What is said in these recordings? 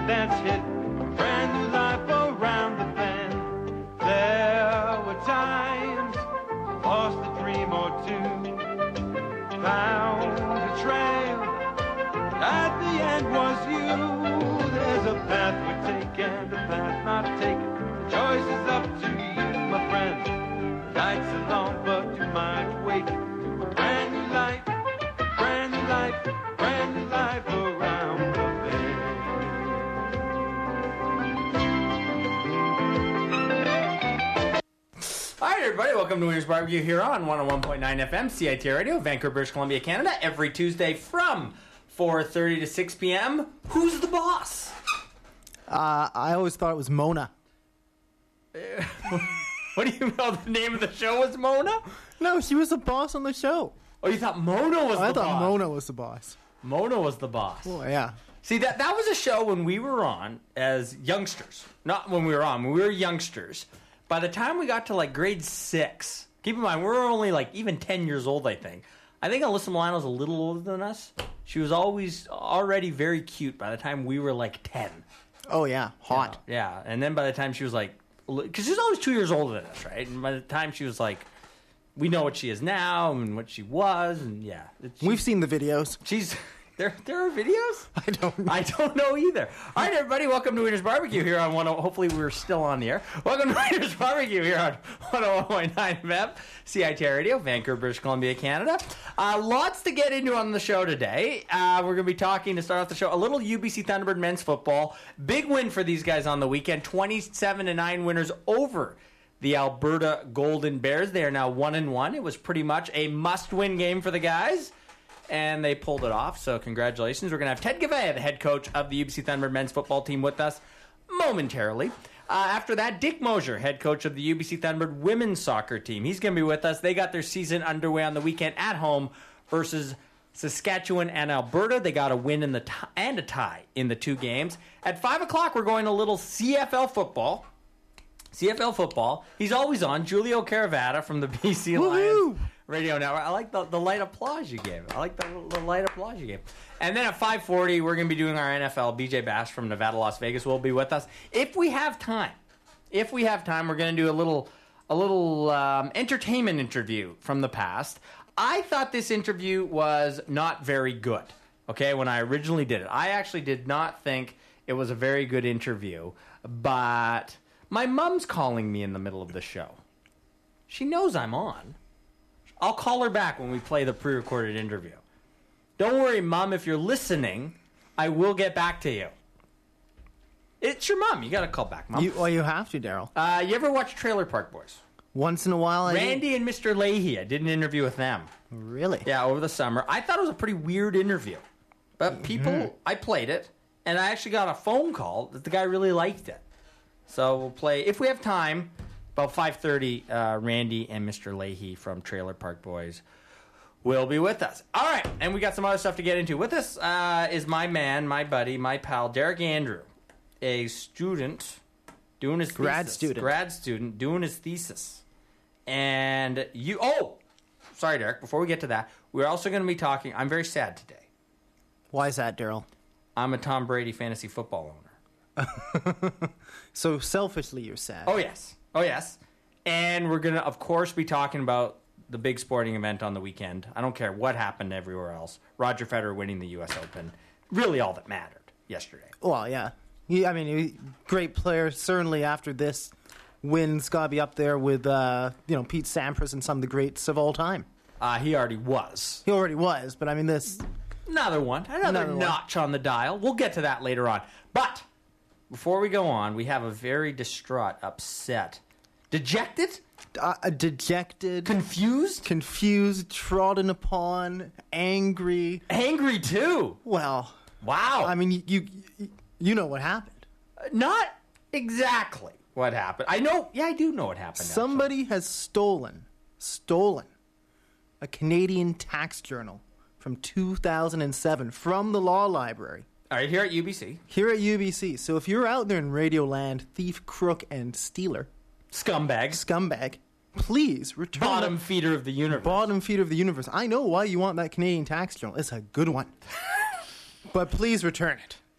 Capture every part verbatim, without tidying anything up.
that's hit a brand new life around the bend. There were times lost a dream or two, found a trail, at the end was you. There's a path we take and a path not taken. The choice is up to you, my friend. The nights are long, but you might wake to a brand new life, brand new life, brand new life around the bend. All right, everybody, welcome to Winners Barbecue here on one oh one point nine F M, C I T R Radio, Vancouver, British Columbia, Canada, every Tuesday from four thirty to six p.m. Who's the boss? Uh, I always thought it was Mona. What do you know? The name of the show was Mona? No, she was the boss on the show. Oh, you thought Mona was I the thought boss? Mona was the boss. Mona was the boss. Oh, yeah. See, that that was a show when we were on as youngsters. Not when we were on, when we were youngsters. By the time we got to, like, grade six, keep in mind, we were only, like, even ten years old, I think. I think Alyssa Milano was a little older than us. She was always already very cute by the time we were, like, ten. Oh, yeah. Hot. Yeah, yeah. And then by the time she was, like, because she was always two years older than us, right? And by the time she was, like, we know what she is now and what she was, and, yeah. She, We've seen the videos. She's... There, there are videos? I don't know. I don't know either. All right, everybody, welcome to Winners Barbecue here on one. Hopefully, we're still on the air. Welcome to Winners Barbecue here on one oh one point nine F M, C I T R Radio, Vancouver, British Columbia, Canada. Uh, lots to get into on the show today. Uh, we're going to be talking to start off the show a little U B C Thunderbird men's football. Big win for these guys on the weekend. twenty-seven to nine winners over the Alberta Golden Bears. They are now one and one. It was pretty much a must-win game for the guys. And they pulled it off, so congratulations. We're going to have Ted Gavea, the head coach of the U B C Thunderbird men's football team, with us momentarily. Uh, after that, Dick Mosier, head coach of the U B C Thunderbird women's soccer team. He's going to be with us. They got their season underway on the weekend at home versus Saskatchewan and Alberta. They got a win in the t- and a tie in the two games. At five o'clock, we're going a little C F L football. C F L football. He's always on. Julio Caravata from the B C Lions Radio Network. I like the, the light applause you gave. I like the, the light applause you gave. And then at five forty, we're going to be doing our N F L. B J Bass from Nevada, Las Vegas will be with us. If we have time, if we have time, we're going to do a little a little um, entertainment interview from the past. I thought this interview was not very good, okay, when I originally did it. I actually did not think it was a very good interview, but my mom's calling me in the middle of the show. She knows I'm on. I'll call her back when we play the pre-recorded interview. Don't worry, Mom, if you're listening, I will get back to you. It's your mom. You got to call back, Mom. You, well, you have to, Daryl. Uh, you ever watch Trailer Park Boys? Once in a while, I Randy do. and Mister Leahy. I did an interview with them. Really? Yeah, over the summer. I thought it was a pretty weird interview. But people, mm-hmm. I played it, and I actually got a phone call that the guy really liked it. So we'll play, if we have time, about five thirty, uh, Randy and Mister Leahy from Trailer Park Boys will be with us. All right, and we got some other stuff to get into. With us uh, is my man, my buddy, my pal, Derek Andrew, a student doing his grad thesis. student. Grad student doing his thesis. And you, oh, sorry, Derek, before we get to that, we're also going to be talking, I'm very sad today. Why is that, Daryl? I'm a Tom Brady fantasy football owner. So selfishly, you're sad. Oh, yes. Oh, yes. And we're going to, of course, be talking about the big sporting event on the weekend. I don't care what happened everywhere else. Roger Federer winning the U S Open. Really all that mattered yesterday. Well, yeah. He, I mean, he, great player. Certainly after this win's got to be up there with, uh, you know, Pete Sampras and some of the greats of all time. Uh, he already was. He already was, but I mean this... Another one. Another, Another notch one. on the dial. We'll get to that later on. But before we go on, we have a very distraught, upset, dejected? Uh, dejected. Confused? Confused, trodden upon, angry. Angry, too? Well. Wow. I mean, you you, you know what happened. Uh, not exactly what happened. I know, yeah, I do know what happened. Somebody actually. has stolen, stolen a Canadian tax journal from two thousand seven from the law library. All right, here at U B C. Here at U B C. So if you're out there in Radio Land, thief, crook, and stealer. Scumbag. Scumbag. Please return. Bottom that, feeder of the universe. Bottom feeder of the universe. I know why you want that Canadian tax journal. It's a good one. But please return it.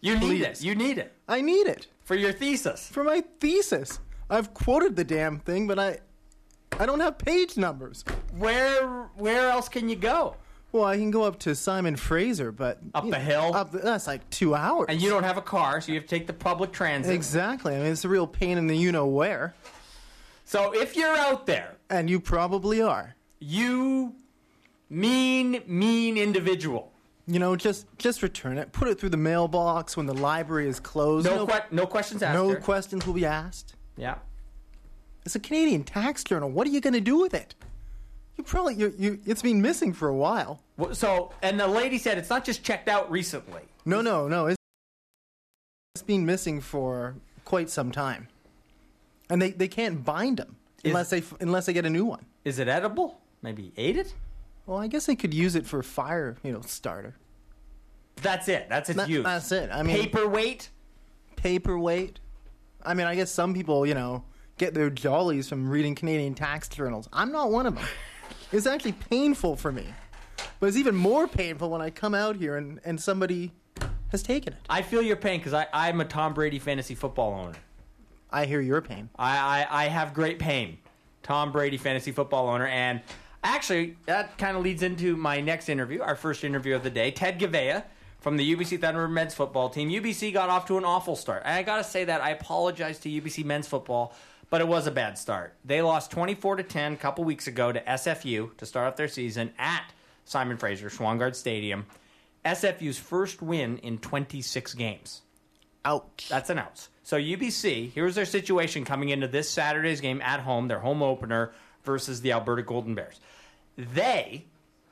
You need Please. it. You need it I need it for your thesis. for my thesis. I've quoted the damn thing, but I, I don't have page numbers. Where where else can you go? Well, I can go up to Simon Fraser, but Up you the know, hill? Up the, that's like two hours. And you don't have a car, so you have to take the public transit. Exactly. I mean, it's a real pain in the you know where, So if you're out there, and you probably are. you mean, mean individual. You know, just just return it. Put it through the mailbox when the library is closed. No, no, que- no questions asked. no here. questions will be asked. Yeah. It's a Canadian Tax Journal. What are you going to do with it? You probably you you. It's been missing for a while. Well, So, and the lady said it's not just checked out recently. No, no, no. It's, it's been missing for quite some time, and they, they can't bind them Is- unless they unless they get a new one. Is it edible? Maybe ate it? Well, I guess they could use it for fire, you know, starter. That's it. That's its That- use. that's it. I mean, Paperweight? paperweight. I mean, I guess some people, you know, get their jollies from reading Canadian tax journals. I'm not one of them. It's actually painful for me. But it's even more painful when I come out here and, and somebody has taken it. I feel your pain because I'm a Tom Brady fantasy football owner. I hear your pain. I, I, I have great pain. Tom Brady fantasy football owner. And actually, that kind of leads into my next interview, our first interview of the day. Ted Gavea from the U B C Thunderbird men's football team. U B C got off to an awful start. And I got to say that I apologize to U B C men's football, but it was a bad start. They lost twenty-four to ten a couple weeks ago to S F U to start off their season at Simon Fraser, Schwangard Stadium. S F U's first win in twenty-six games. Ouch. That's an outs. So U B C, here's their situation coming into this Saturday's game at home, their home opener versus the Alberta Golden Bears. They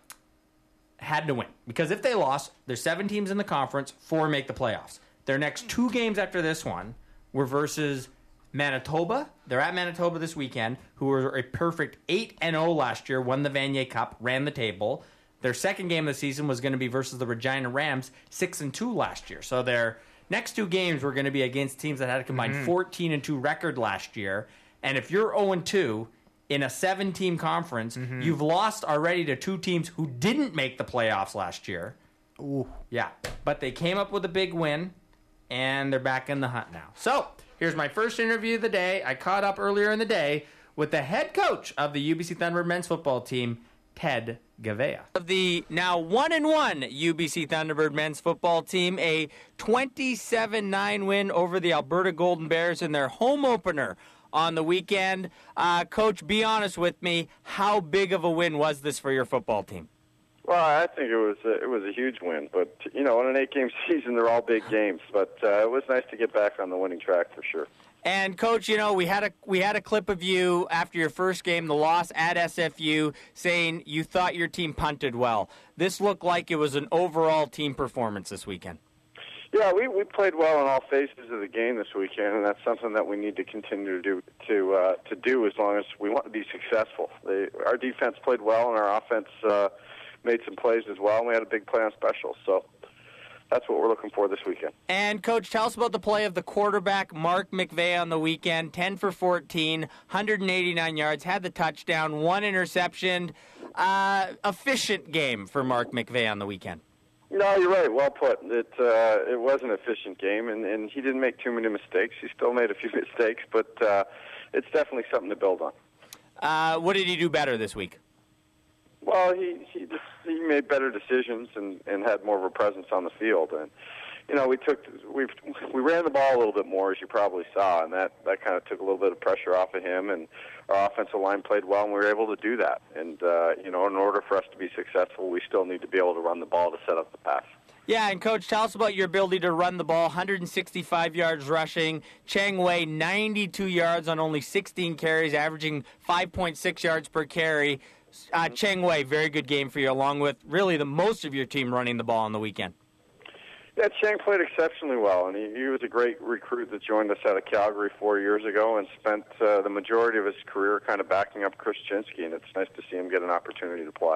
had to win because if they lost, there's seven teams in the conference, four make the playoffs. Their next two games after this one were versus Manitoba. They're at Manitoba this weekend, who were a perfect eight and oh last year, won the Vanier Cup, ran the table. Their second game of the season was going to be versus the Regina Rams, six and two last year. So their next two games were going to be against teams that had a combined Mm-hmm. fourteen and two record last year. And if you're oh and two in a seven-team conference, Mm-hmm. you've lost already to two teams who didn't make the playoffs last year. Ooh. Yeah, but they came up with a big win, and they're back in the hunt now. So here's my first interview of the day. I caught up earlier in the day with the head coach of the U B C Thunderbird men's football team, Ted Gavea. Of the now one and one U B C Thunderbird men's football team, a twenty-seven nine win over the Alberta Golden Bears in their home opener on the weekend. Uh, Coach, be honest with me. How big of a win was this for your football team? Well, I think it was a, it was a huge win, but you know, in an eight-game season, they're all big games. But uh, it was nice to get back on the winning track for sure. And Coach, you know, we had a we had a clip of you after your first game, the loss at S F U, saying you thought your team punted well. This looked like it was an overall team performance this weekend. Yeah, we, we played well in all phases of the game this weekend, and that's something that we need to continue to do to uh, to do as long as we want to be successful. They, our defense played well, and our offense uh, made some plays as well, and we had a big play on special. So that's what we're looking for this weekend. And, Coach, tell us about the play of the quarterback, Mark McVeigh, on the weekend. ten for fourteen, one hundred eighty-nine yards, had the touchdown, one interception. Uh, efficient game for Mark McVeigh on the weekend. No, you're right. Well put. It uh, it was an efficient game, and, and he didn't make too many mistakes. He still made a few mistakes, but uh, it's definitely something to build on. Uh, what did he do better this week? Well, he he just, he made better decisions and, and had more of a presence on the field, and you know we took we we ran the ball a little bit more, as you probably saw, and that, that kind of took a little bit of pressure off of him, and our offensive line played well, and we were able to do that. And uh, you know, in order for us to be successful, we still need to be able to run the ball to set up the pass. Yeah, and Coach, tell us about your ability to run the ball. one hundred sixty-five yards rushing. Cheng Wei, ninety-two yards on only sixteen carries, averaging five point six yards per carry. Uh, Cheng Wei, very good game for you, along with really the most of your team running the ball on the weekend. Yeah, Cheng played exceptionally well, and he, he was a great recruit that joined us out of Calgary four years ago and spent uh, the majority of his career kind of backing up Chris Chinsky, and it's nice to see him get an opportunity to play.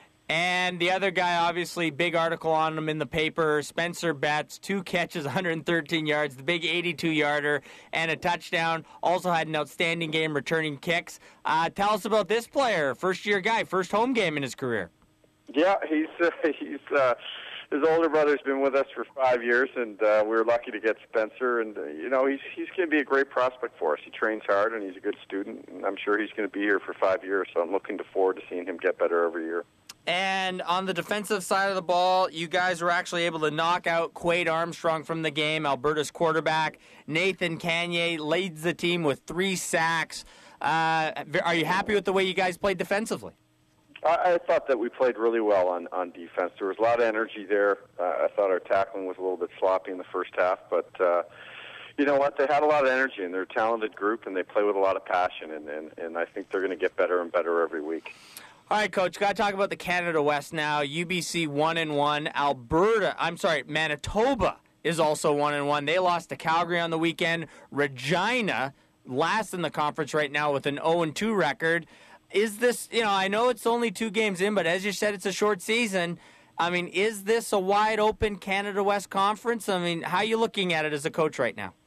And the other guy, obviously, big article on him in the paper, Spencer Betts, two catches, one hundred thirteen yards, the big eighty-two-yarder, and a touchdown. Also had an outstanding game returning kicks. Uh, tell us about this player, first-year guy, first home game in his career. Yeah, he's uh, he's uh, his older brother's been with us for five years, and uh, we were lucky to get Spencer. And uh, you know, he's he's going to be a great prospect for us. He trains hard, and he's a good student. And I'm sure he's going to be here for five years. So I'm looking forward to seeing him get better every year. And on the defensive side of the ball, you guys were actually able to knock out Quade Armstrong from the game, Alberta's quarterback. Nathan Kanye leads the team with three sacks. Uh, are you happy with the way you guys played defensively? I, I thought that we played really well on, on defense. There was a lot of energy there. Uh, I thought our tackling was a little bit sloppy in the first half, but uh, you know what? They had a lot of energy, and they're a talented group, and they play with a lot of passion, and, and, and I think they're going to get better and better every week. All right, Coach, got to talk about the Canada West now. U B C one and one. Alberta, I'm sorry, Manitoba is also one and one. They lost to Calgary on the weekend. Regina, last in the conference right now with an oh and two record. Is this, you know, I know it's only two games in, but as you said, it's a short season. I mean, is this a wide open Canada West conference? I mean, how are you looking at it as a coach right now?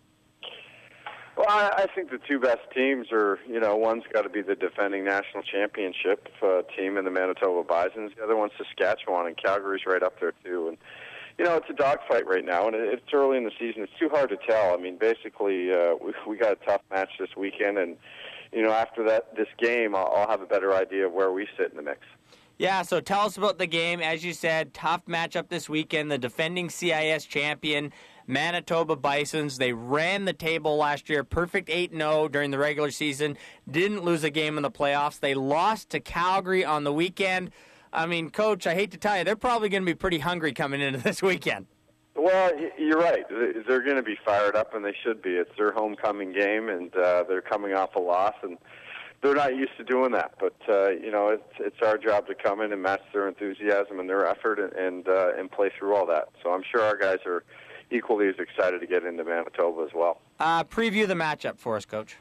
Well, I, I think the two best teams are, you know, one's got to be the defending national championship uh, team in the Manitoba Bisons. The other one's Saskatchewan, and Calgary's right up there, too. And, you know, it's a dogfight right now, and it's early in the season. It's too hard to tell. I mean, basically, uh, we, we got a tough match this weekend, and, you know, after that, this game, I'll, I'll have a better idea of where we sit in the mix. Yeah, so tell us about the game. As you said, tough matchup this weekend. The defending C I S champion, Manitoba Bisons, they ran the table last year, perfect eight and oh during the regular season, didn't lose a game in the playoffs. They lost to Calgary on the weekend. I mean, Coach, I hate to tell you, they're probably going to be pretty hungry coming into this weekend. Well, you're right. They're going to be fired up, and they should be. It's their homecoming game, and uh, they're coming off a loss, and they're not used to doing that. But, uh, you know, it's it's our job to come in and match their enthusiasm and their effort and and, uh, and play through all that. So I'm sure our guys are equally as excited to get into Manitoba as well. Uh, preview the matchup for us, Coach.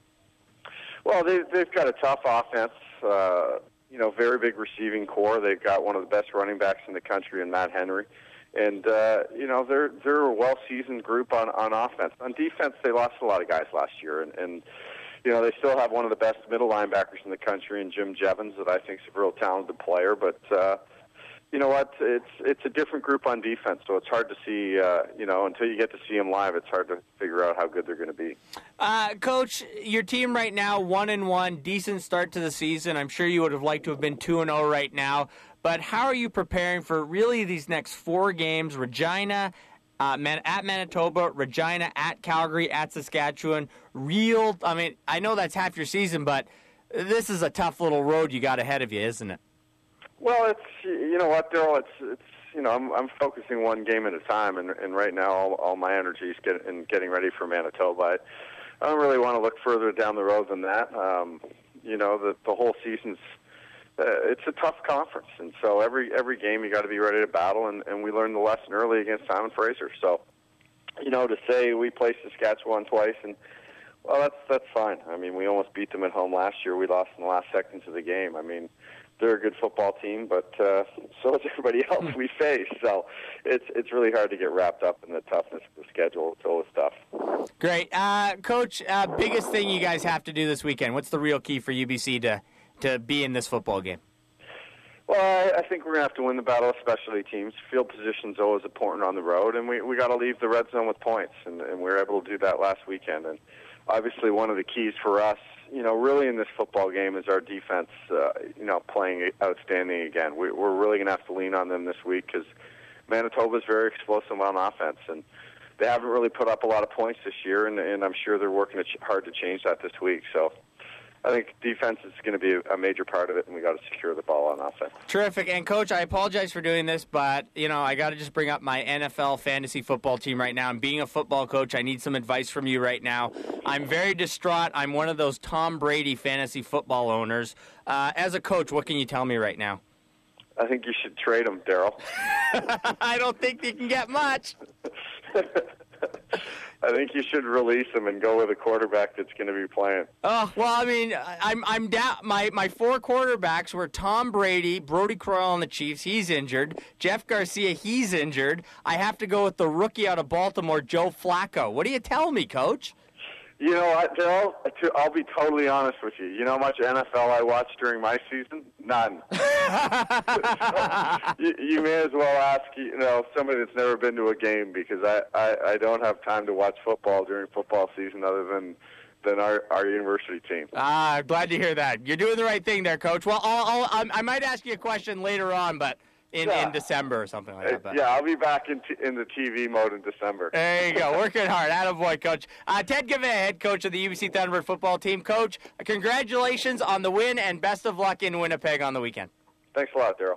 Well, they, they've got a tough offense, uh, you know, very big receiving core. They've got one of the best running backs in the country in Matt Henry. And, uh, you know, they're they're a well-seasoned group on, on offense. On defense, they lost a lot of guys last year, and, and you know, they still have one of the best middle linebackers in the country in Jim Jevons that I think is a real talented player. But, uh, you know what, it's it's a different group on defense, so it's hard to see, uh, you know, until you get to see them live, it's hard to figure out how good they're going to be. Uh, Coach, your team right now, one and one, decent start to the season. I'm sure you would have liked to have been two and oh right now. But how are you preparing for really these next four games? Regina, uh, Man- at Manitoba, Regina, at Calgary, at Saskatchewan. Real, I mean, I know that's half your season, but this is a tough little road you got ahead of you, isn't it? Well, it's, you know what, Daryl, it's, it's, you know, I'm, I'm focusing one game at a time, and, and right now all, all my energy is get, in getting ready for Manitoba. I, I don't really want to look further down the road than that. Um, you know, the, the whole season's, uh, it's a tough conference, and so every every game you got to be ready to battle, and, and we learned the lesson early against Simon Fraser. So, you know, to say we played Saskatchewan twice, and, well, that's, that's fine. I mean, we almost beat them at home last year. We lost in the last seconds of the game. I mean, they're a good football team, but uh, so is everybody else we face. So it's it's really hard to get wrapped up in the toughness of the schedule. It's always tough. Great. Uh, Coach, uh, biggest thing you guys have to do this weekend, what's the real key for U B C to, to be in this football game? Well, I, I think we're going to have to win the battle of specialty teams. Field position's always important on the road, and we we got to leave the red zone with points, and, and we were able to do that last weekend. And obviously one of the keys for us, you know, really in this football game is our defense, uh, you know, playing outstanding again. We, we're really going to have to lean on them this week because Manitoba is very explosive on offense, and they haven't really put up a lot of points this year, and, and I'm sure they're working hard to change that this week. So I think defense is going to be a major part of it, and we got to secure the ball on offense. Terrific. And, Coach, I apologize for doing this, but, you know, I got to just bring up my N F L fantasy football team right now. And being a football coach, I need some advice from you right now. I'm very distraught. I'm one of those Tom Brady fantasy football owners. Uh, as a coach, what can you tell me right now? I think you should trade him, Daryl. I don't think you can get much. I think you should release him and go with a quarterback that's going to be playing. Oh, well, I mean, I'm I'm down. My my four quarterbacks were Tom Brady, Brody Croyle on the Chiefs. He's injured. Jeff Garcia, he's injured. I have to go with the rookie out of Baltimore, Joe Flacco. What do you tell me, Coach? You know what, Bill? To- I'll be totally honest with you. You know how much N F L I watched during my season? None. you, you may as well ask, you know, somebody that's never been to a game, because I, I, I don't have time to watch football during football season other than than our, our university team. Ah, I'm glad to hear that. You're doing the right thing there, Coach. Well, I'll, I'll, I might ask you a question later on, but in, Yeah. in December or something like that. But. Yeah, I'll be back in t- in the T V mode in December. There you go. Working hard. Attaboy, Coach. Uh, Ted Gavay, head coach of the U B C Thunderbird football team. Coach, congratulations on the win, and best of luck in Winnipeg on the weekend. Thanks a lot, Daryl.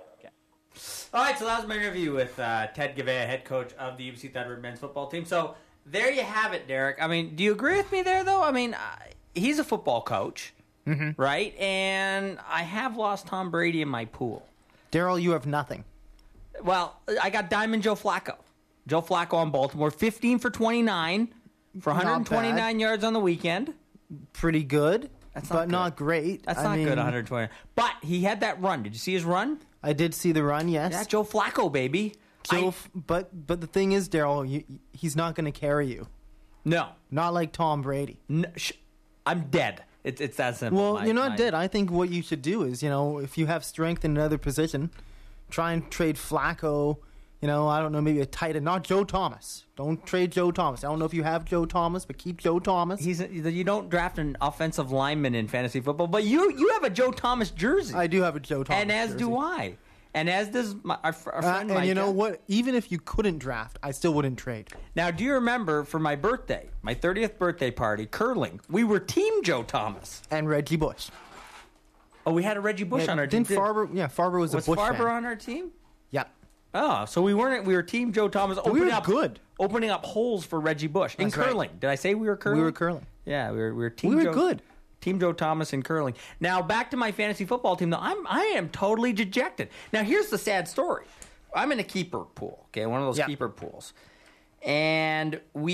All right, so that was my interview with uh, Ted Gavay, head coach of the U B C Thunderbird men's football team. So there you have it, Derek. I mean, do you agree with me there, though? I mean, uh, he's a football coach, Mm-hmm. right? And I have lost Tom Brady in my pool. Daryl, you have nothing. Well, I got Diamond Joe Flacco. Joe Flacco on Baltimore, fifteen for twenty-nine for one hundred twenty-nine yards on the weekend. Pretty good, That's not but good. not great. That's I not mean, good, one hundred twenty. But he had that run. Did you see his run? I did see the run, yes. Yeah, Joe Flacco, baby. Joe, I- f- but but the thing is, Daryl, you, he's not going to carry you. no, Not like Tom Brady. no sh- I'm dead. It's it's that simple. Well, My- you're not my- dead. I think what you should do is, you know, if you have strength in another position, try and trade Flacco. You know, I don't know, maybe a tight end, not Joe Thomas. Don't trade Joe Thomas. I don't know if you have Joe Thomas, but keep Joe Thomas. He's a, you don't draft an offensive lineman in fantasy football, but you you have a Joe Thomas jersey, I do have a Joe Thomas, and as jersey. do I, and as does my, our, fr- our Uh, friend and you Micah. know what? Even if you couldn't draft, I still wouldn't trade. Now, do you remember for my birthday, my thirtieth birthday party, curling? We were Team Joe Thomas. And Reggie Bush. Oh, we had a Reggie Bush Yeah, on our team. didn't too. Farber? Yeah, Farber was, Was a Bush Farber fan. on our team? Yep. Oh, so we weren't. We were Team Joe Thomas. we Opening were up, good. Opening up holes for Reggie Bush in That's right. curling. Did I say we were curling? We were curling. Yeah, we were. We were Team. We were Joe, good. Team Joe Thomas in curling. Now back to my fantasy football team. Though I'm, I am totally dejected. Now here's the sad story. I'm in a keeper pool. Okay, one of those Yeah. keeper pools, and we,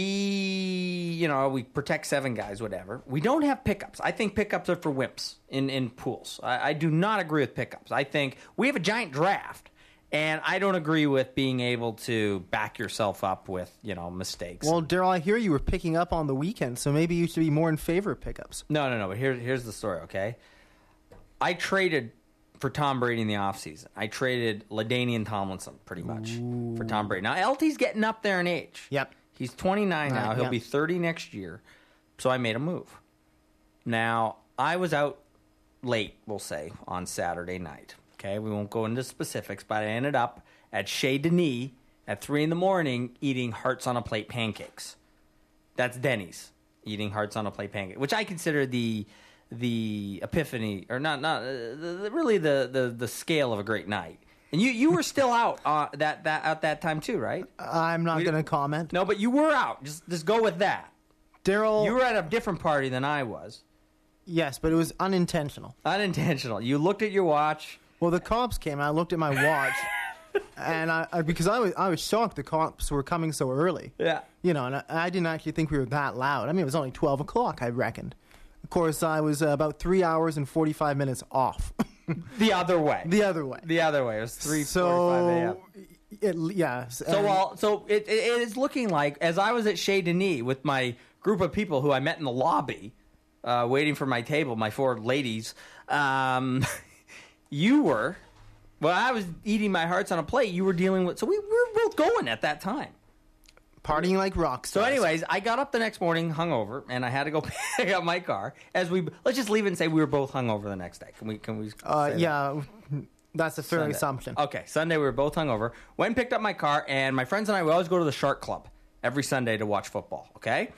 you know, we protect seven guys, whatever. We don't have pickups. I think pickups are for wimps in in pools. I, I do not agree with pickups. I think we have a giant draft. And I don't agree with being able to back yourself up with, you know, mistakes. Well, Daryl, I hear you were picking up on the weekend, so maybe you should be more in favor of pickups. No, no, no. But here, here's the story, okay? I traded for Tom Brady in the offseason. I traded LaDainian Tomlinson, pretty much, Ooh. for Tom Brady. Now, L T's getting up there in age. Yep. He's twenty-nine now. Right, He'll yeah. be thirty next year. So I made a move. Now, I was out late, we'll say, on Saturday night. Okay, we won't go into specifics, but I ended up at Chez Denis at three in the morning eating hearts on a plate pancakes. That's Denny's, eating hearts on a plate pancake, which I consider the the epiphany, or not, not uh, the, the, really the, the the scale of a great night. And you, you were still out uh, that that at that time too, right? I'm not We- going to comment. No, but you were out. Just just go with that. Daryl, You were at a different party than I was. yes, but it was unintentional. Unintentional. You looked at your watch. Well, the cops came, and I looked at my watch, and I, I because I was I was shocked the cops were coming so early. Yeah. You know, and I, I didn't actually think we were that loud. I mean, it was only twelve o'clock, I reckoned. Of course, I was uh, about three hours and forty-five minutes off. The other way. the other way. The other way. It was three forty-five a.m. So, it, yeah. So, well, so it, it, it is looking like, as I was at Chez Denis with my group of people who I met in the lobby, uh, waiting for my table, my four ladies, um, you were, well, I was eating my hearts on a plate. You were dealing with, so we, we were both going at that time. partying like rock So, stars. anyways, I got up the next morning hungover, and I had to go pick up my car. As we, let's just leave it and say we were both hungover the next day. Can we? Can we? Uh, say that? yeah, that's a fair Sunday. assumption. Okay, Sunday we were both hungover. Went and picked up my car, and my friends and I, we always go to the Shark Club every Sunday to watch football, okay?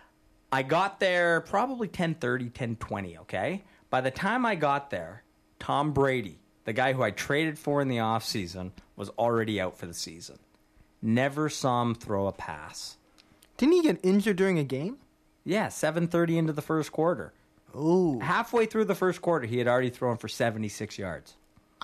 I got there probably ten thirty, ten twenty, okay? By the time I got there, Tom Brady, the guy who I traded for in the offseason, was already out for the season. Never saw him throw a pass. Didn't he get injured during a game? Yeah, seven thirty into the first quarter. Ooh. Halfway through the first quarter, he had already thrown for seventy-six yards.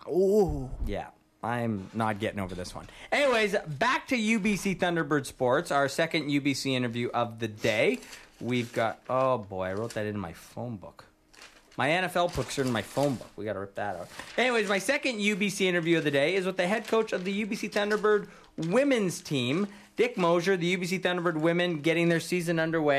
Ooh. Yeah, I'm not getting over this one. Anyways, back to U B C Thunderbird Sports, our second U B C interview of the day. We've got, oh boy, I wrote that in my phone book. My N F L books are in my phone book. We got to rip that out. Anyways, my second U B C interview of the day is with the head coach of the U B C Thunderbird women's team, Dick Mosier. The U B C Thunderbird women getting their season underway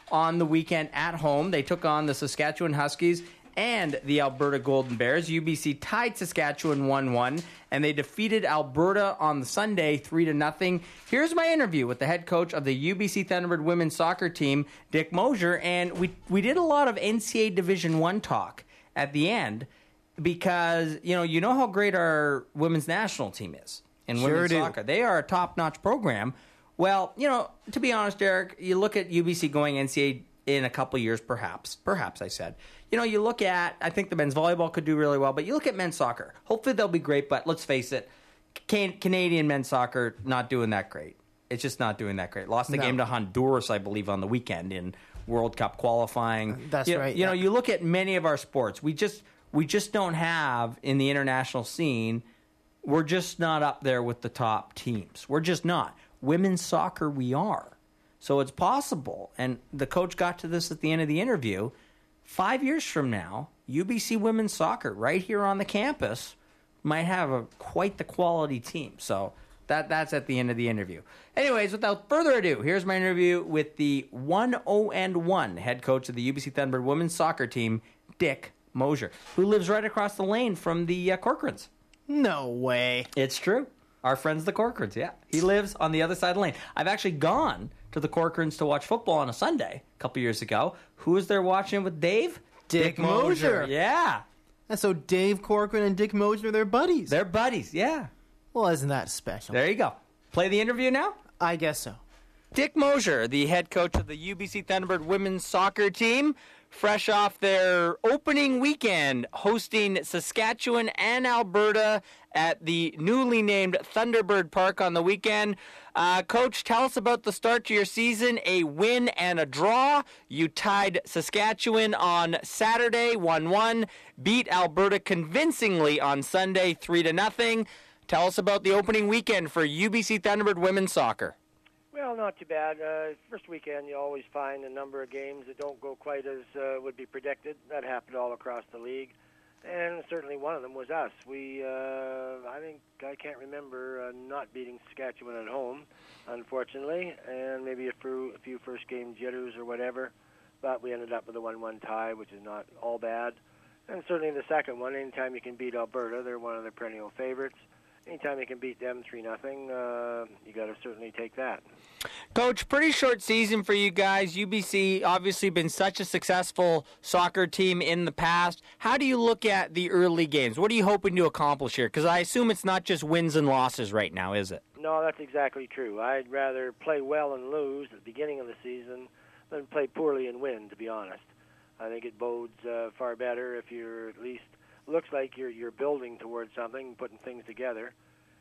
on the weekend at home. They took on the Saskatchewan Huskies and the Alberta Golden Bears. U B C tied Saskatchewan one one, and they defeated Alberta on the Sunday three to nothing. Here's my interview with the head coach of the U B C Thunderbird women's soccer team, Dick Mosier, and we we did a lot of N C A A Division One talk at the end because, you know, you know how great our women's national team is in Sure women's do. soccer. They are a top-notch program. Well, you know, to be honest, Eric, you look at U B C going N C A A in a couple of years, perhaps. Perhaps, I said. You know, you look at, I think the men's volleyball could do really well, but you look at men's soccer. Hopefully they'll be great, but let's face it, can- Canadian men's soccer not doing that great. It's just not doing that great. Lost the No. game to Honduras, I believe, on the weekend in World Cup qualifying. That's you, right, You know, yeah. you look at many of our sports. We just we just don't have in the international scene. We're just not up there with the top teams. We're just not. Women's soccer, we are. So it's possible. And the coach got to this at the end of the interview. Five years from now, U B C women's soccer right here on the campus might have a quite the quality team. So that that's at the end of the interview. Anyways, without further ado, here's my interview with the one oh and one head coach of the U B C Thunderbird women's soccer team, Dick Mosier, who lives right across the lane from the uh, Corcorans. No way. It's true. Our friends, the Corcorans, yeah. He lives on the other side of the lane. I've actually gone to the Corcorans to watch football on a Sunday a couple years ago. Who was there watching with Dave? Dick Mosier. Yeah. And so Dave Corcoran and Dick Mosier, they're buddies. They're buddies, yeah. Well, isn't that special? There you go. Play the interview now? I guess so. Dick Mosier, the head coach of the U B C Thunderbird women's soccer team, fresh off their opening weekend hosting Saskatchewan and Alberta at the newly named Thunderbird Park on the weekend. Uh, Coach, tell us about the start to your season, a win and a draw. You tied Saskatchewan on Saturday one one, beat Alberta convincingly on Sunday three to nothing. Tell us about the opening weekend for U B C Thunderbird women's soccer. Well, not too bad. Uh, first weekend, you always find a number of games that don't go quite as uh, would be predicted. That happened all across the league, and certainly one of them was us. We, uh, I think, I can't remember uh, not beating Saskatchewan at home, unfortunately, and maybe a few, a few first game jitters or whatever, but we ended up with a one one tie, which is not all bad. And certainly the second one, anytime you can beat Alberta, they're one of the perennial favorites. Anytime you can beat them three nothing, uh, you got to certainly take that. Coach, pretty short season for you guys. U B C obviously been such a successful soccer team in the past. How do you look at the early games? What are you hoping to accomplish here? Because I assume it's not just wins and losses right now, is it? No, that's exactly true. I'd rather play well and lose at the beginning of the season than play poorly and win, to be honest. I think it bodes uh, far better if you're at least looks like you're you're building towards something, putting things together.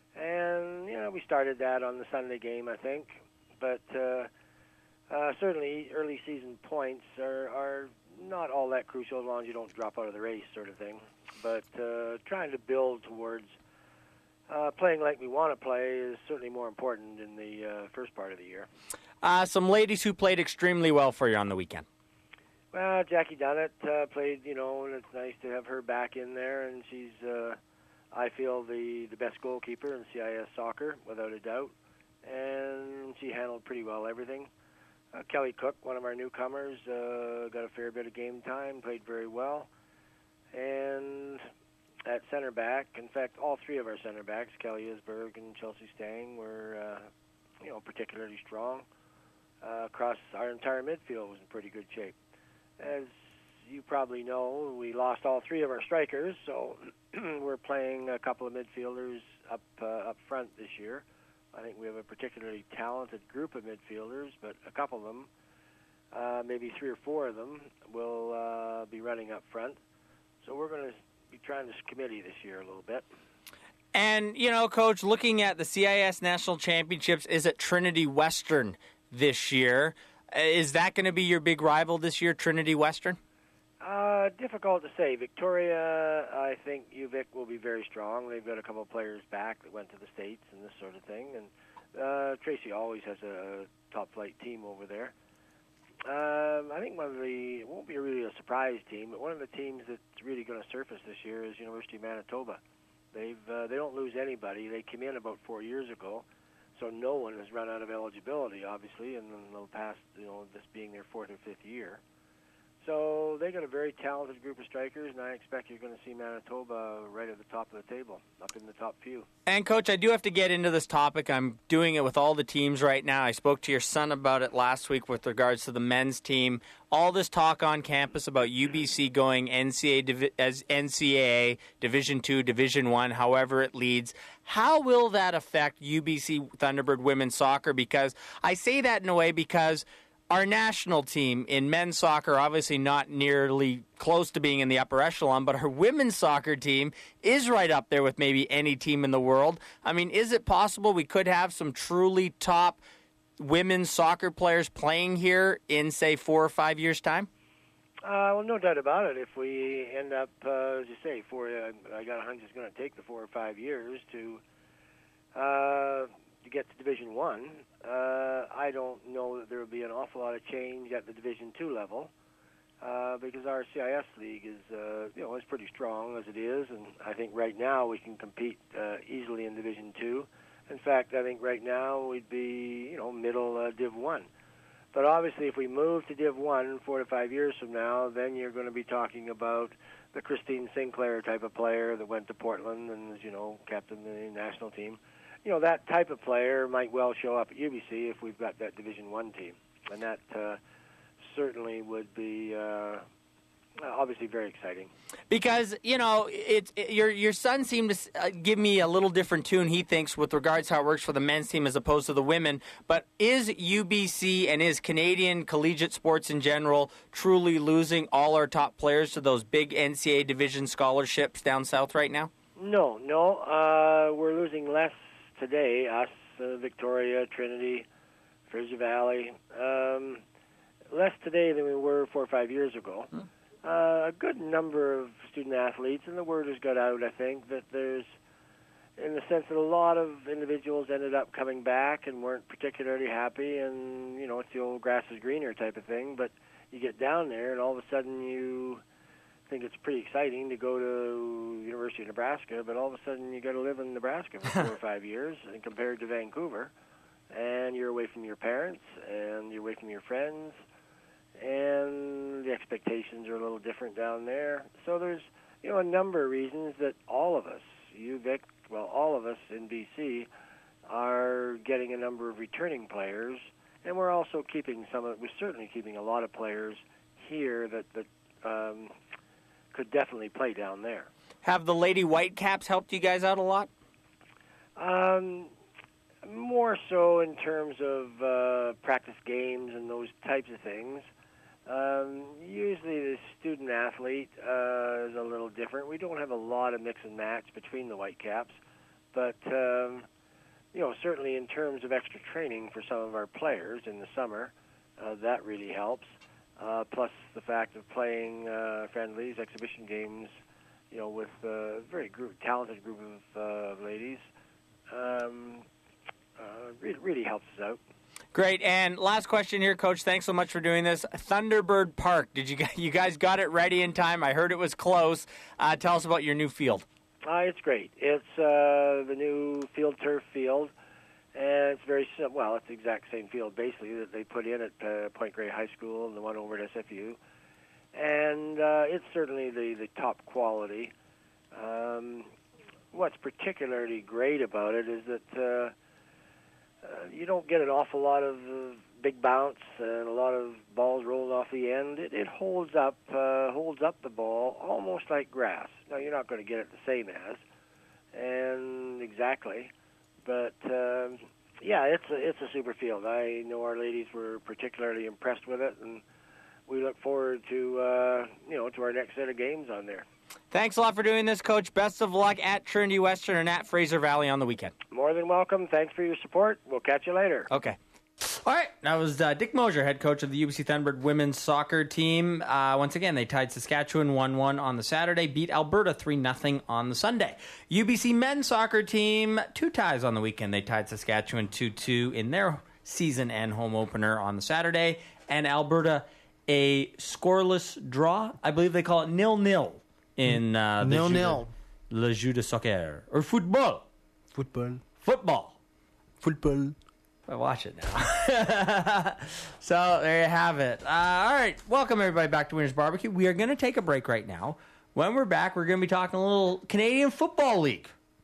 And, you know, we started that on the Sunday game, I think. But uh, uh, certainly early season points are, are not all that crucial as long as you don't drop out of the race sort of thing. But uh, trying to build towards uh, playing like we want to play is certainly more important in the uh, first part of the year. Uh, some ladies who played extremely well for you on the weekend. Well, Jackie Dunnett uh, played, you know, and it's nice to have her back in there, and she's, uh, I feel, the, the best goalkeeper in C I S soccer, without a doubt, and she handled pretty well everything. Uh, Kelly Cook, one of our newcomers, uh, got a fair bit of game time, played very well, and at center back, in fact, all three of our center backs, Kelly Isberg and Chelsea Stang, were, uh, you know, particularly strong. Uh, across our entire midfield was in pretty good shape. As you probably know, we lost all three of our strikers, so we're playing a couple of midfielders up uh, up front this year. I think we have a particularly talented group of midfielders, but a couple of them, uh, maybe three or four of them, will uh, be running up front. So we're going to be trying this committee this year a little bit. And, you know, Coach, looking at the C I S National Championships is at Trinity Western this year. Is that going to be your big rival this year, Trinity Western? Uh, difficult to say. Victoria, I think U V I C will be very strong. They've got a couple of players back that went to the States and this sort of thing. And uh, Tracy always has a top-flight team over there. Um, I think one of the, it won't be really a surprise team, but one of the teams that's really going to surface this year is University of Manitoba. They've uh, they don't lose anybody. They came in about four years ago, so no one has run out of eligibility, obviously, in the past, you know, this being their fourth or fifth year. So they got a very talented group of strikers, and I expect you're going to see Manitoba right at the top of the table, up in the top few. And, Coach, I do have to get into this topic. I'm doing it with all the teams right now. I spoke to your son about it last week with regards to the men's team. All this talk on campus about U B C going N C A A, as N C A A, Division two, Division one, however it leads. How will that affect U B C Thunderbird women's soccer? Because I say that in a way because our national team in men's soccer, obviously not nearly close to being in the upper echelon, but our women's soccer team is right up there with maybe any team in the world. I mean, is it possible we could have some truly top women's soccer players playing here in, say, four or five years' time? Uh, well, no doubt about it. If we end up, uh, as you say, for uh, I got a hunch it's going to take the four or five years to uh, to get to Division One. Uh, I don't know that there will be an awful lot of change at the Division Two level uh, because our C I S league is, uh, you know, is pretty strong as it is, and I think right now we can compete uh, easily in Division Two. In fact, I think right now we'd be, you know, middle uh, Div One. But obviously, if we move to Div One four to five years from now, then you're going to be talking about the Christine Sinclair type of player that went to Portland and, as you know, captain the national team. You know, that type of player might well show up at U B C if we've got that Division One team, and that uh, certainly would be uh, obviously very exciting. Because, you know, it's it, your your son seemed to uh, give me a little different tune, he thinks, with regards to how it works for the men's team as opposed to the women. But is U B C and is Canadian collegiate sports in general truly losing all our top players to those big N C A A division scholarships down south right now? No, no. Uh, we're losing less today, us, uh, Victoria, Trinity, Fraser Valley, um, less today than we were four or five years ago. Hmm. Uh, a good number of student athletes, and the word has got out, I think, that there's, in the sense that a lot of individuals ended up coming back and weren't particularly happy, and, you know, it's the old grass is greener type of thing, but you get down there and all of a sudden you think it's pretty exciting to go to University of Nebraska, but all of a sudden you got to live in Nebraska for four or five years, and compared to Vancouver, and you're away from your parents, and you're away from your friends, and the expectations are a little different down there. So there's, you know, a number of reasons that all of us, you, Vic, well, all of us in B C are getting a number of returning players, and we're also keeping some of, we're certainly keeping a lot of players here that, that um, could definitely play down there. Have the Lady Whitecaps helped you guys out a lot? Um, more so in terms of uh, practice games and those types of things. Um, usually the student athlete uh, is a little different. We don't have a lot of mix and match between the Whitecaps, but um, you know, certainly in terms of extra training for some of our players in the summer, uh, that really helps. Uh, plus the fact of playing uh, friendlies, exhibition games, you know, with a very group, talented group of uh, ladies, um, uh, really, really helps us out. Great. And last question here, Coach. Thanks so much for doing this. Thunderbird Park. Did you you guys got it ready in time? I heard it was close. Uh, tell us about your new field. Uh, it's great. It's uh, the new field turf field. And it's very simple. Well, it's the exact same field, basically, that they put in at uh, Point Grey High School and the one over at S F U. And uh, it's certainly the, the top quality. Um, what's particularly great about it is that uh, uh, you don't get an awful lot of uh, big bounce and a lot of balls rolling off the end. It, it holds up uh, holds up the ball almost like grass. Now, you're not going to get it the same as, and exactly. But um, yeah, it's a, it's a super field. I know our ladies were particularly impressed with it, and we look forward to uh, you know to our next set of games on there. Thanks a lot for doing this, Coach. Best of luck at Trinity Western and at Fraser Valley on the weekend. More than welcome. Thanks for your support. We'll catch you later. Okay. All right, that was uh, Dick Mosier, head coach of the U B C Thunderbird women's soccer team. Uh, once again, they tied Saskatchewan one one on the Saturday, beat Alberta three nothing on the Sunday. U B C men's soccer team, two ties on the weekend. They tied Saskatchewan two two in their season and home opener on the Saturday, and Alberta a scoreless draw. I believe they call it nil-nil in uh, the Nil-nil. Le Jeu de Soccer, or football. Football. Football. Football. Well, watch it now. So there you have it. Uh, all right, welcome everybody back to Winners Barbecue. We are going to take a break right now. When we're back, we're going to be talking a little Canadian Football League.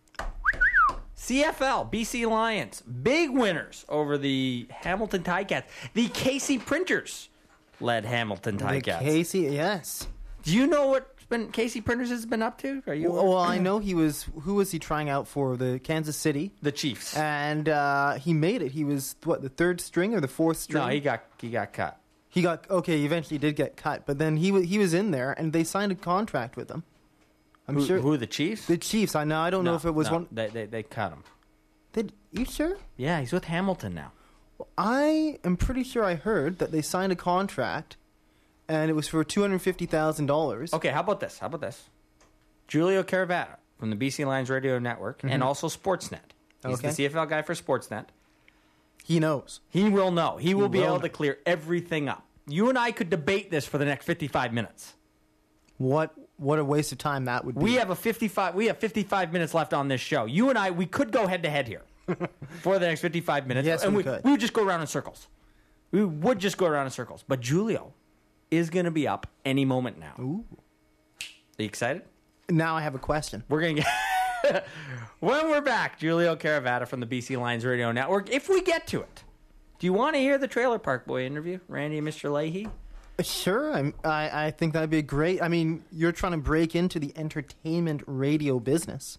C F L, B C Lions, big winners over the Hamilton Ticats. The Casey Printers led Hamilton The Ticats. Casey, yes. Do you know what been Casey Printers has been up to? Are you Well, well, I know he was. Who was he trying out for? The Kansas City, the Chiefs? and uh, he made it. He was what, the third string or the fourth string? No, he got he got cut. He got okay. He eventually did get cut, but then he wa- he was in there, and they signed a contract with him. I'm Who, sure who the Chiefs? the Chiefs. I know. I don't know No, if it was no, one. They, they they cut him. Did you sure? Yeah, he's with Hamilton now. I am pretty sure I heard that they signed a contract, and it was for two hundred fifty thousand dollars. Okay, how about this? How about this? Julio Caravata from the B C Lions Radio Network and also Sportsnet. He's Okay. the C F L guy for Sportsnet. He knows. He will know. He will be will able know. to clear everything up. You and I could debate this for the next fifty-five minutes. What what a waste of time that would be. We have a fifty-five. We have fifty-five minutes left on this show. You and I, we could go head to head here for the next fifty-five minutes. Yes, and we we, could. we would just go around in circles. We would just go around in circles. But Julio is going to be up any moment now. Ooh. Are you excited? Now I have a question. We're going to get... When we're back, Julio Caravata from the B C Lions Radio Network, if we get to it. Do you want to hear the Trailer Park Boy interview? Randy and Mister Leahy? Sure, I'm, I I think that'd be great. I mean, you're trying to break into the entertainment radio business,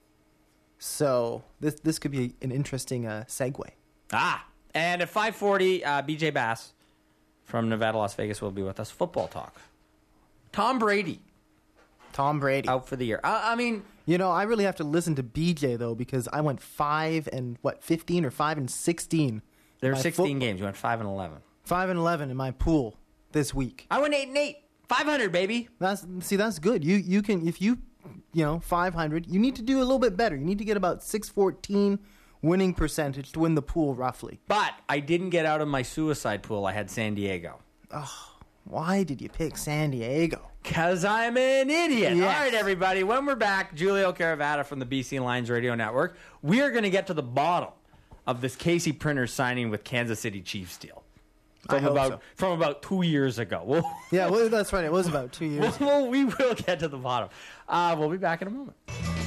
so this this could be an interesting uh, segue. Ah, and at five forty, uh, B J Bass from Nevada, Las Vegas will be with us. Football talk. Tom Brady Tom Brady. out for the year. I, I mean, You know, I really have to listen to B J though because I went five and what fifteen or five and sixteen. there are My sixteen foot- games. You went five and eleven. Five and eleven in my pool this week. I went eight and eight. Five hundred, baby. That's see, that's good. You you can if you you know five hundred. You need to do a little bit better. You need to get about six fourteen winning percentage to win the pool roughly. But I didn't get out of my suicide pool. I had San Diego. Why did you pick San Diego? Because I'm an idiot. Yes. All right, everybody. When we're back, Julio Caravata from the B C Lions Radio Network, we are going to get to the bottom of this Casey Printers signing with Kansas City Chiefs deal. I From hope about so. from about two years ago. We'll, Yeah, well, that's right. It was about two years. we'll, we will get to the bottom. Uh, we'll be back in a moment.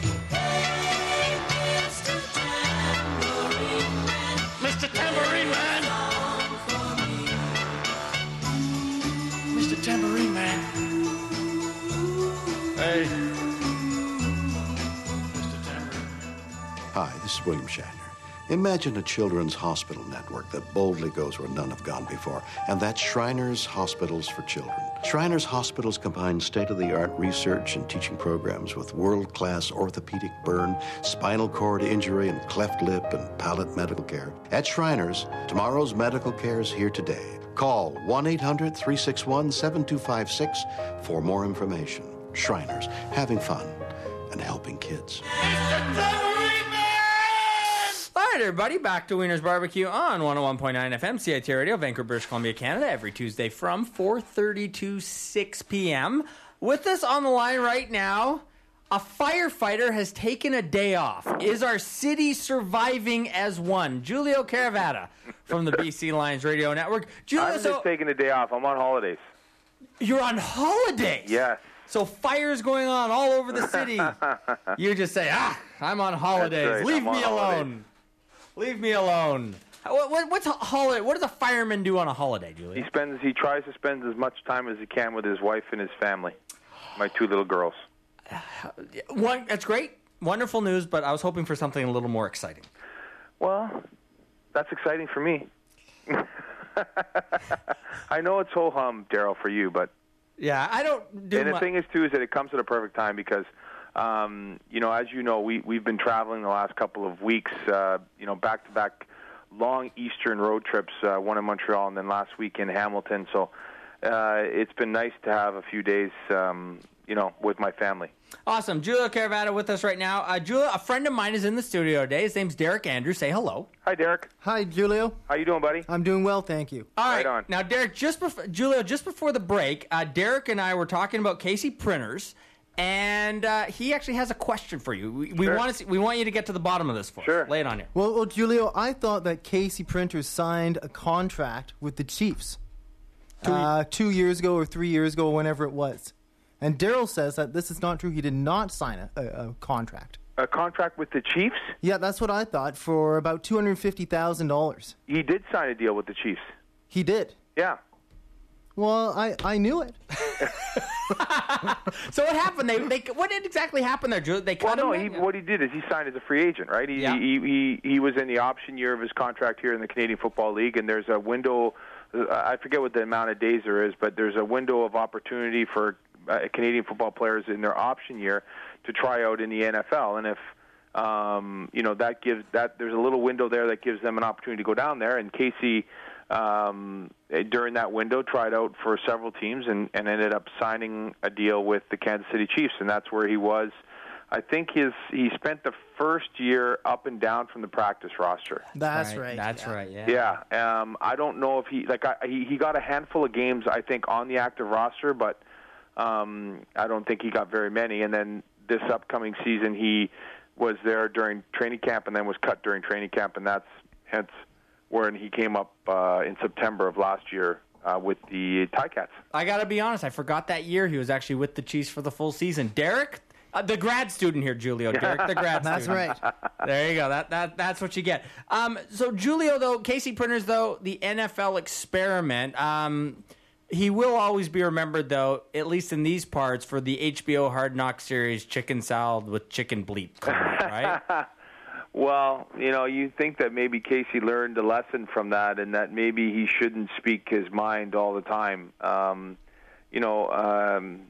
Mister Tambourine Man! Mister Tambourine Man! Hey. Hi, this is William Shatner. Imagine a children's hospital network that boldly goes where none have gone before, and that's Shriners Hospitals for Children. Shriners Hospitals combine state-of-the-art research and teaching programs with world-class orthopedic burn, spinal cord injury, and cleft lip and palate medical care. At Shriners, tomorrow's medical care is here today. Call one eight hundred, three six one, seven two five six for more information. Shriners, having fun and helping kids. All right, everybody, back to Wiener's Barbecue on one oh one point nine F M, C I T Radio, Vancouver, British Columbia, Canada, every Tuesday from four thirty to six p.m. With us on the line right now, a firefighter has taken a day off. Is our city surviving as one? Julio Caravata from the B C Lions Radio Network. Julio, I'm so just taking a day off. I'm on holidays. you're on holidays. Yes. So fire's going on all over the city. You just say, ah, I'm on holidays. That's right, Leave I'm me on alone. holidays. Leave me alone. What, what, what's a holiday? What does a fireman do on a holiday, He Julia? spends. He tries to spend as much time as he can with his wife and his family. My two little girls. One, that's great, wonderful news. But I was hoping for something a little more exciting. Well, that's exciting for me. I know it's ho hum, Daryl, for you, but Yeah, I don't do. and the mu- thing is too is that it comes at a perfect time because, um, you know, as you know, we we've been traveling the last couple of weeks. Uh, you know, back to back long Eastern road trips. Uh, one in Montreal and then last week in Hamilton. So uh, it's been nice to have a few days, um, you know, with my family. Awesome, Julio Caravata with us right now. Uh, Julio, a friend of mine is in the studio today. His name's Derek Andrews. Say hello. Hi, Derek. Hi, Julio. How you doing, buddy? I'm doing well, thank you. All right, Right on. now Derek, just before Julio, just before the break, uh, Derek and I were talking about Casey Printers, and uh, he actually has a question for you. We, we Sure. want to see, we want you to get to the bottom of this for us. Sure. Lay it on you. Well, well, Julio, I thought that Casey Printers signed a contract with the Chiefs two, uh, two years ago or three years ago, whenever it was. And Daryl says that this is not true. He did not sign a, a, a contract. A contract with the Chiefs? Yeah, that's what I thought, for about two hundred fifty thousand dollars. He did sign a deal with the Chiefs. He did. Yeah. Well, I, I knew it. So what happened? They, they what did exactly happen there, Drew? They Well, cut no, him. he, what he did is he signed as a free agent, right? He, Yeah. he, he he was in the option year of his contract here in the Canadian Football League, and there's a window. uh, I forget what the amount of days there is, but there's a window of opportunity for uh, Canadian football players in their option year to try out in the N F L, and if um, you know that gives that there's a little window there that gives them an opportunity to go down there, and Casey. Um, during that window, tried out for several teams and, and ended up signing a deal with the Kansas City Chiefs, and that's where he was. I think his he spent the first year up and down from the practice roster. That's right. That's yeah. right. Yeah. Yeah, um, I don't know if he like I, he he got a handful of games I think on the active roster, but um, I don't think he got very many. And then this upcoming season, he was there during training camp and then was cut during training camp, and that's hence when he came up uh, in September of last year uh, with the Ticats. I got to be honest. I forgot that year he was actually with the Chiefs for the full season. Derek, uh, the grad student here, Julio. Derek, the grad That's student. right. There you go. That that that's what you get. Um, so Julio, though, Casey Printers, though, the N F L experiment. Um, he will always be remembered, though, at least in these parts, for the H B O Hard Knock series, Chicken Salad with Chicken Bleep, right? Well, you know, you think that maybe Casey learned a lesson from that, and that maybe he shouldn't speak his mind all the time. Um, you know, um,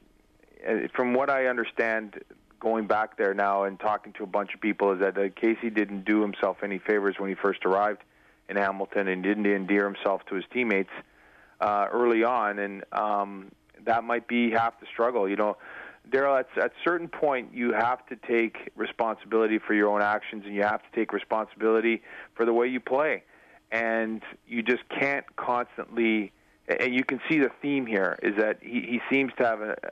from what I understand, going back there now and talking to a bunch of people, is that uh, Casey didn't do himself any favors when he first arrived in Hamilton, and didn't endear himself to his teammates uh, early on, and um, that might be half the struggle. You know, Daryl, at at a certain point, you have to take responsibility for your own actions, and you have to take responsibility for the way you play. And you just can't constantly, and you can see the theme here, is that he, he seems to have, a,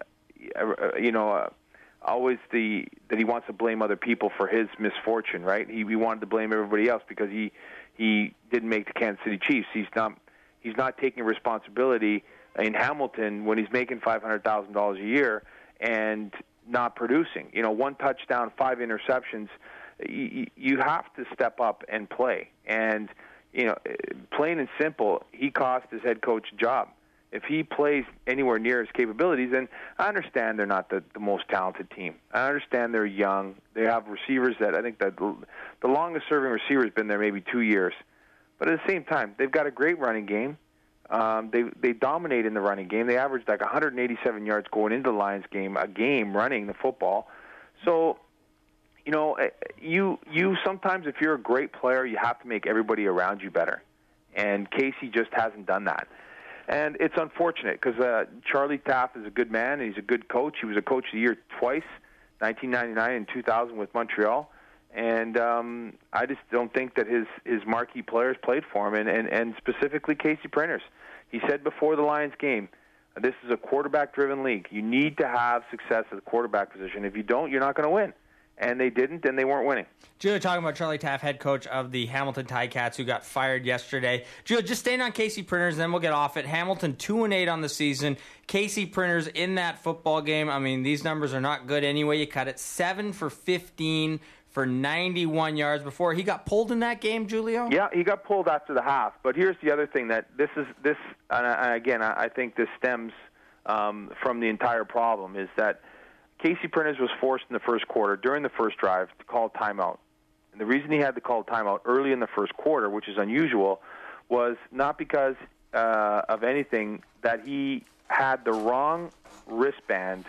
a, a you know, a, always the that he wants to blame other people for his misfortune, right? He, he wanted to blame everybody else because he he didn't make the Kansas City Chiefs. He's not he's not taking responsibility in Hamilton when he's making five hundred thousand dollars a year and not producing. You know, one touchdown, five interceptions. You, you have to step up and play. And, you know, plain and simple, he cost his head coach a job. If he plays anywhere near his capabilities, and I understand they're not the, the most talented team. I understand they're young. They have receivers that I think that the longest-serving receiver has been there maybe two years. But at the same time, they've got a great running game. Um, they they dominate in the running game. They averaged like one hundred eighty-seven yards going into the Lions game, a game running the football. So, you know, you you sometimes, if you're a great player, you have to make everybody around you better. And Casey just hasn't done that. And it's unfortunate because uh, Charlie Taft is a good man, and he's a good coach. He was a coach of the year twice, nineteen ninety-nine and two thousand with Montreal. And um, I just don't think that his, his marquee players played for him, and, and, and specifically Casey Printers. He said before the Lions game, this is a quarterback-driven league. You need to have success at the quarterback position. If you don't, you're not going to win. And they didn't, and they weren't winning. Julia, talking about Charlie Taft, head coach of the Hamilton Ticats, who got fired yesterday. Julia, just staying on Casey Printers, and then we'll get off it. Hamilton two and eight on the season. Casey Printers in that football game. I mean, these numbers are not good anyway. You cut it seven for fifteen for ninety-one yards before he got pulled in that game, Julio. Yeah, he got pulled after the half. But here's the other thing that this is this, and I, again, I think this stems um, from the entire problem is that Casey Printers was forced in the first quarter, during the first drive, to call timeout. And the reason he had to call timeout early in the first quarter, which is unusual, was not because uh, of anything, that he had the wrong wristband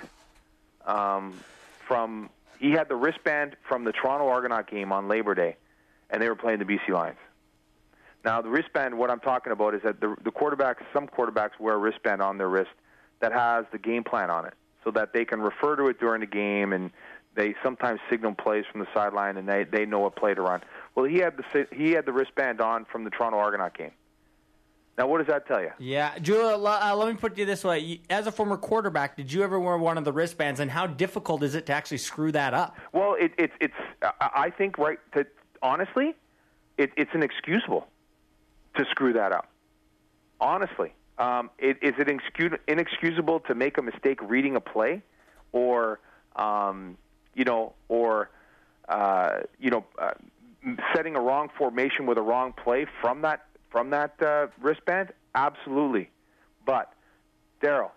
um, from he had the wristband from the Toronto Argonaut game on Labor Day, and they were playing the B C Lions. Now, the wristband, what I'm talking about is that the, the quarterbacks, some quarterbacks wear a wristband on their wrist that has the game plan on it, so that they can refer to it during the game, and they sometimes signal plays from the sideline, and they, they know what play to run. Well, he had the he had the wristband on from the Toronto Argonaut game. Now, what does that tell you? Yeah, Julia, uh, let me put it this way. You- As a former quarterback, did you ever wear one of the wristbands, and how difficult is it to actually screw that up? Well, it, it, it's. I think right. To, honestly, it, it's inexcusable to screw that up. Honestly, um, it, is it inexcus- inexcusable to make a mistake reading a play, or um, you know, or uh, you know, uh, setting a wrong formation with a wrong play from that from that uh, wristband? Absolutely, but Daryl,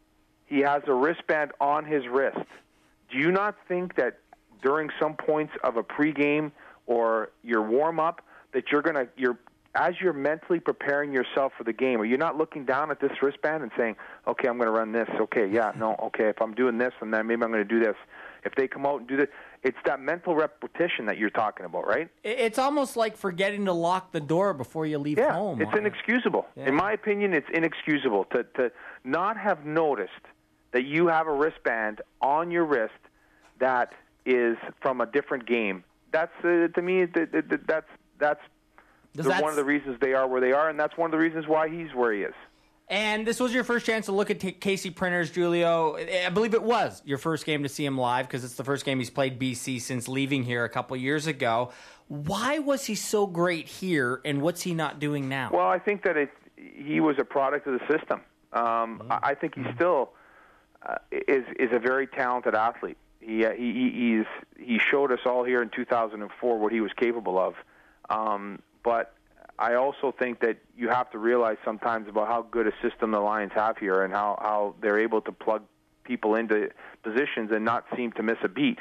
he has a wristband on his wrist. Do you not think that during some points of a pregame or your warm-up that you're gonna you're as you're mentally preparing yourself for the game, are you not looking down at this wristband and saying, okay, I'm going to run this, okay, yeah, no, okay, if I'm doing this, and then maybe I'm going to do this. If they come out and do this, it's that mental repetition that you're talking about, right? It- It's almost like forgetting to lock the door before you leave Yeah, home. it's inexcusable. Yeah. In my opinion, it's inexcusable to, to not have noticed that you have a wristband on your wrist that is from a different game. That's, uh, to me, th- th- th- that's, that's Does the, that- one of the reasons they are where they are, and that's one of the reasons why he's where he is. And this was your first chance to look at T- Casey Printers, Julio. I believe it was your first game to see him live because it's the first game he's played B C since leaving here a couple years ago. Why was he so great here, and what's he not doing now? Well, I think that it, he was a product of the system. Um, I I think he still uh, is is a very talented athlete. He, uh, he he he's he showed us all here in two thousand four what he was capable of. Um, but I also think that you have to realize sometimes about how good a system the Lions have here and how, how they're able to plug people into positions and not seem to miss a beat.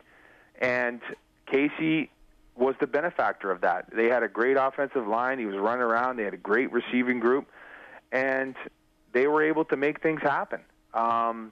And Casey was the benefactor of that. They had a great offensive line. He was running around. They had a great receiving group. And they were able to make things happen. Um,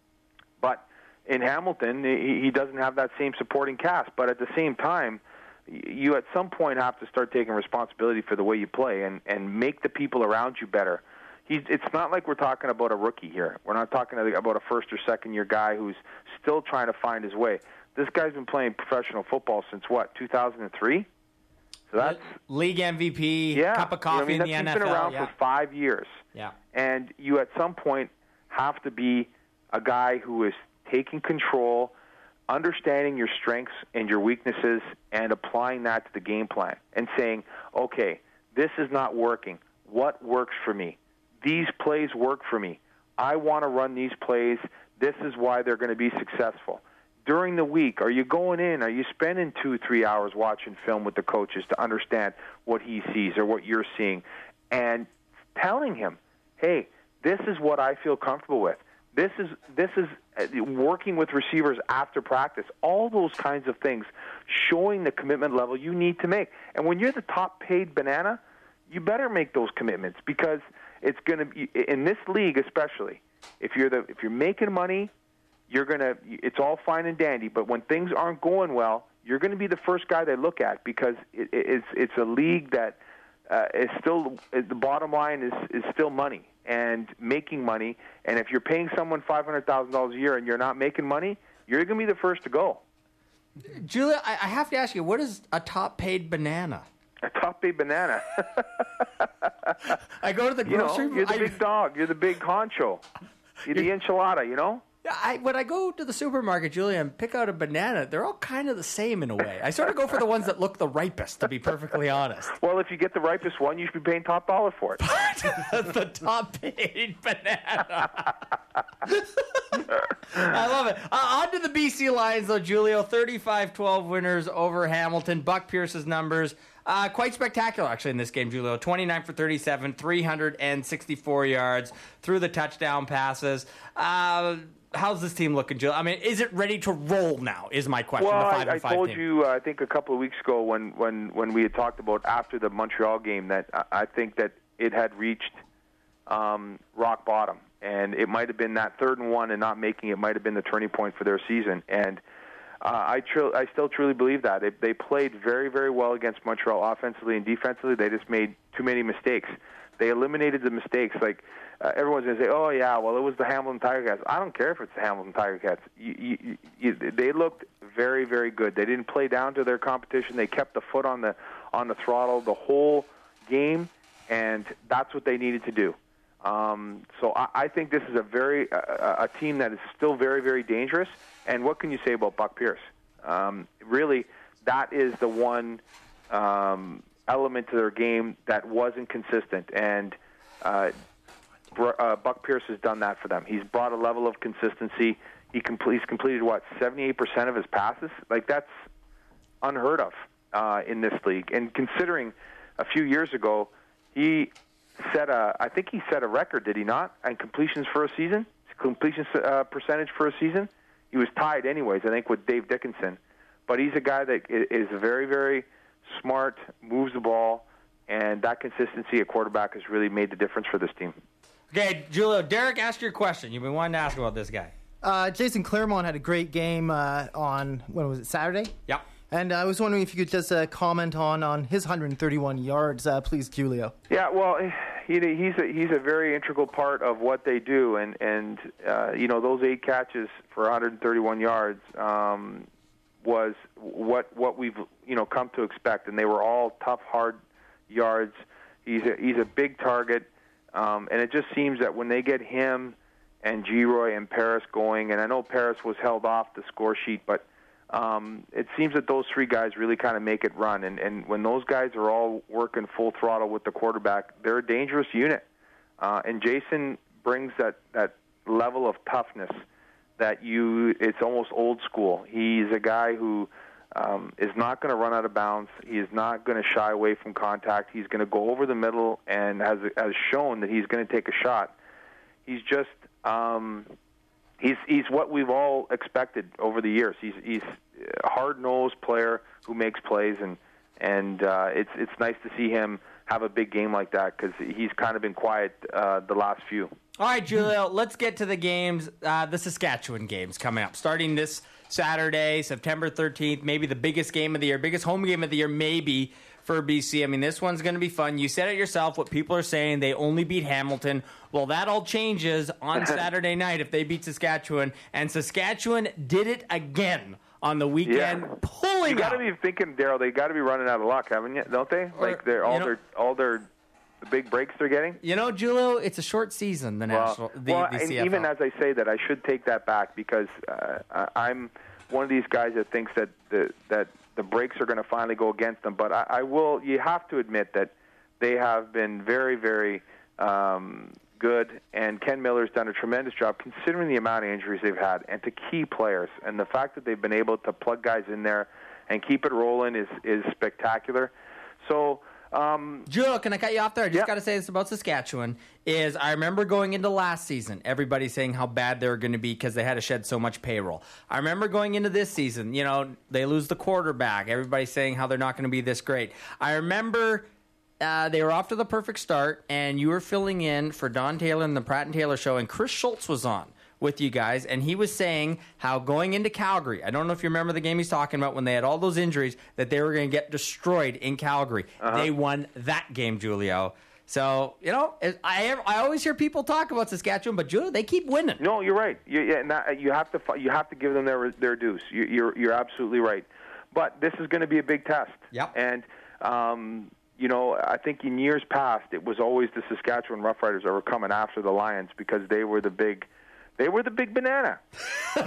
but in Hamilton, he, he doesn't have that same supporting cast. But at the same time, you at some point have to start taking responsibility for the way you play and, and make the people around you better. He's, it's not like we're talking about a rookie here. We're not talking about a first or second year guy who's still trying to find his way. This guy's been playing professional football since, what, two thousand three? So that's League M V P, yeah, cup of coffee you know, I mean, in that's, the N F he's L. been around yeah. for five years. Yeah. And you at some point have to be a guy who is taking control, understanding your strengths and your weaknesses, and applying that to the game plan and saying, okay, this is not working. What works for me? These plays work for me. I want to run these plays. This is why they're going to be successful. During the week, are you going in? Are you spending two, three hours watching film with the coaches to understand what he sees or what you're seeing? And telling him, hey, this is what I feel comfortable with. This is this is working with receivers after practice. All those kinds of things, showing the commitment level you need to make. And when you're the top paid banana, you better make those commitments because it's going to be in this league, especially if you're the if you're making money, you're gonna. It's all fine and dandy. But when things aren't going well, you're going to be the first guy they look at because it, it's it's a league that uh, is still the bottom line is is still money. And making money, and if you're paying someone five hundred thousand dollars a year and you're not making money, you're going to be the first to go. Julia, I, I have to ask you, what is a top-paid banana? A top-paid banana. I go to the You know, grocery. you're the I, big dog. You're the big honcho. You're the enchilada, you know? I, when I go to the supermarket, Julia, and pick out a banana, they're all kind of the same in a way. I sort of go for the ones that look the ripest, to be perfectly honest. Well, if you get the ripest one, you should be paying top dollar for it. That's the top-paid banana. I love it. Uh, on to the B C Lions, though, Julio. thirty-five twelve winners over Hamilton. Buck Pierce's numbers. Uh, quite spectacular, actually, in this game, Julio. twenty-nine for thirty-seven, three hundred sixty-four yards, through the touchdown passes. Uh, how's this team looking, Julio? I mean, is it ready to roll now, is my question. Well, the five I, and I five told team. you, uh, I think a couple of weeks ago when, when, when we had talked about after the Montreal game that I, I think that it had reached um, rock bottom. And it might have been that third and one and not making it might have been the turning point for their season. And uh, I tr- I still truly believe that. It, they played very, very well against Montreal offensively and defensively. They just made too many mistakes. They eliminated the mistakes. Like, uh, everyone's going to say, oh, yeah, well, it was the Hamilton Tiger Cats. I don't care if it's the Hamilton Tiger Cats. You, you, you, they looked very, very good. They didn't play down to their competition. They kept the foot on the on the throttle the whole game. and that's what they needed to do. Um, so I, I think this is a very uh, a team that is still very, very dangerous. And what can you say about Buck Pierce? Um, really, that is the one um, element to their game that wasn't consistent, and uh, uh, Buck Pierce has done that for them. He's brought a level of consistency. He compl- he's completed, what, seventy-eight percent of his passes? Like, that's unheard of uh, in this league. And considering a few years ago, he set a, I think he set a record, did he not, on completions for a season? Completion uh, percentage for a season? He was tied anyways, I think, with Dave Dickinson. But he's a guy that is very, very smart, moves the ball, and that consistency at quarterback has really made the difference for this team. Okay, Julio, Derek asked your question. You've been wanting to ask about this guy. Uh, Jason Claremont had a great game uh, on, when was it, Saturday? Yeah. And I was wondering if you could just uh, comment on, on his one hundred thirty-one yards, uh, please, Julio. Yeah, well, he, he's a, he's a very integral part of what they do, and and uh, you know, those eight catches for one hundred thirty-one yards um, was what what we've you know come to expect, and they were all tough, hard yards. He's a, he's a big target, um, and it just seems that when they get him and Giroy and Paris going, and I know Paris was held off the score sheet, but Um, it seems that those three guys really kind of make it run, and, and when those guys are all working full throttle with the quarterback, they're a dangerous unit. Uh, and Jason brings that, that level of toughness that you, it's almost old school. He's a guy who um, is not going to run out of bounds. He is not going to shy away from contact. He's going to go over the middle and has, has shown that he's going to take a shot. He's just... Um, He's he's what we've all expected over the years. He's he's a hard-nosed player who makes plays, and and uh, it's it's nice to see him have a big game like that because he's kind of been quiet uh, the last few. All right, Julio, let's get to the games, uh, the Saskatchewan games coming up. Starting this Saturday, September thirteenth, maybe the biggest game of the year, biggest home game of the year maybe for B C. I mean, this one's going to be fun. You said it yourself, what people are saying, they only beat Hamilton. Well, that all changes on Saturday night if they beat Saskatchewan, and Saskatchewan did it again on the weekend, yeah. pulling You got to out. be thinking, Daryl, they got to be running out of luck, haven't you? Don't they? Or, like they're all you know, their all their the big breaks they're getting. You know, Julio, it's a short season. The national, well, the, well, the and C F L. even as I say that, I should take that back because uh, I'm one of these guys that thinks that the that the breaks are going to finally go against them. But I, I will. You have to admit that they have been very, very um, good, and Ken Miller's done a tremendous job considering the amount of injuries they've had, and to key players, and the fact that they've been able to plug guys in there and keep it rolling is is spectacular. So. Um, Julio, can I cut you off there? I just yeah. got to say this about Saskatchewan. Is I remember going into last season, everybody saying how bad they were going to be because they had to shed so much payroll. I remember going into this season, you know, they lose the quarterback. Everybody saying how they're not going to be this great. I remember uh, they were off to the perfect start, and you were filling in for Don Taylor and the Pratt and Taylor show, and Chris Schultz was on with you guys, and he was saying how going into Calgary, I don't know if you remember the game he's talking about when they had all those injuries, that they were going to get destroyed in Calgary. Uh-huh. They won that game, Julio. So, you know, I I always hear people talk about Saskatchewan, but Julio, they keep winning. No, you're right. You, yeah, and that, you have to you have to give them their their dues. You, you're you're absolutely right. But this is going to be a big test. Yep. And um, you know, I think in years past, it was always the Saskatchewan Roughriders that were coming after the Lions because they were the big. They were the big banana. The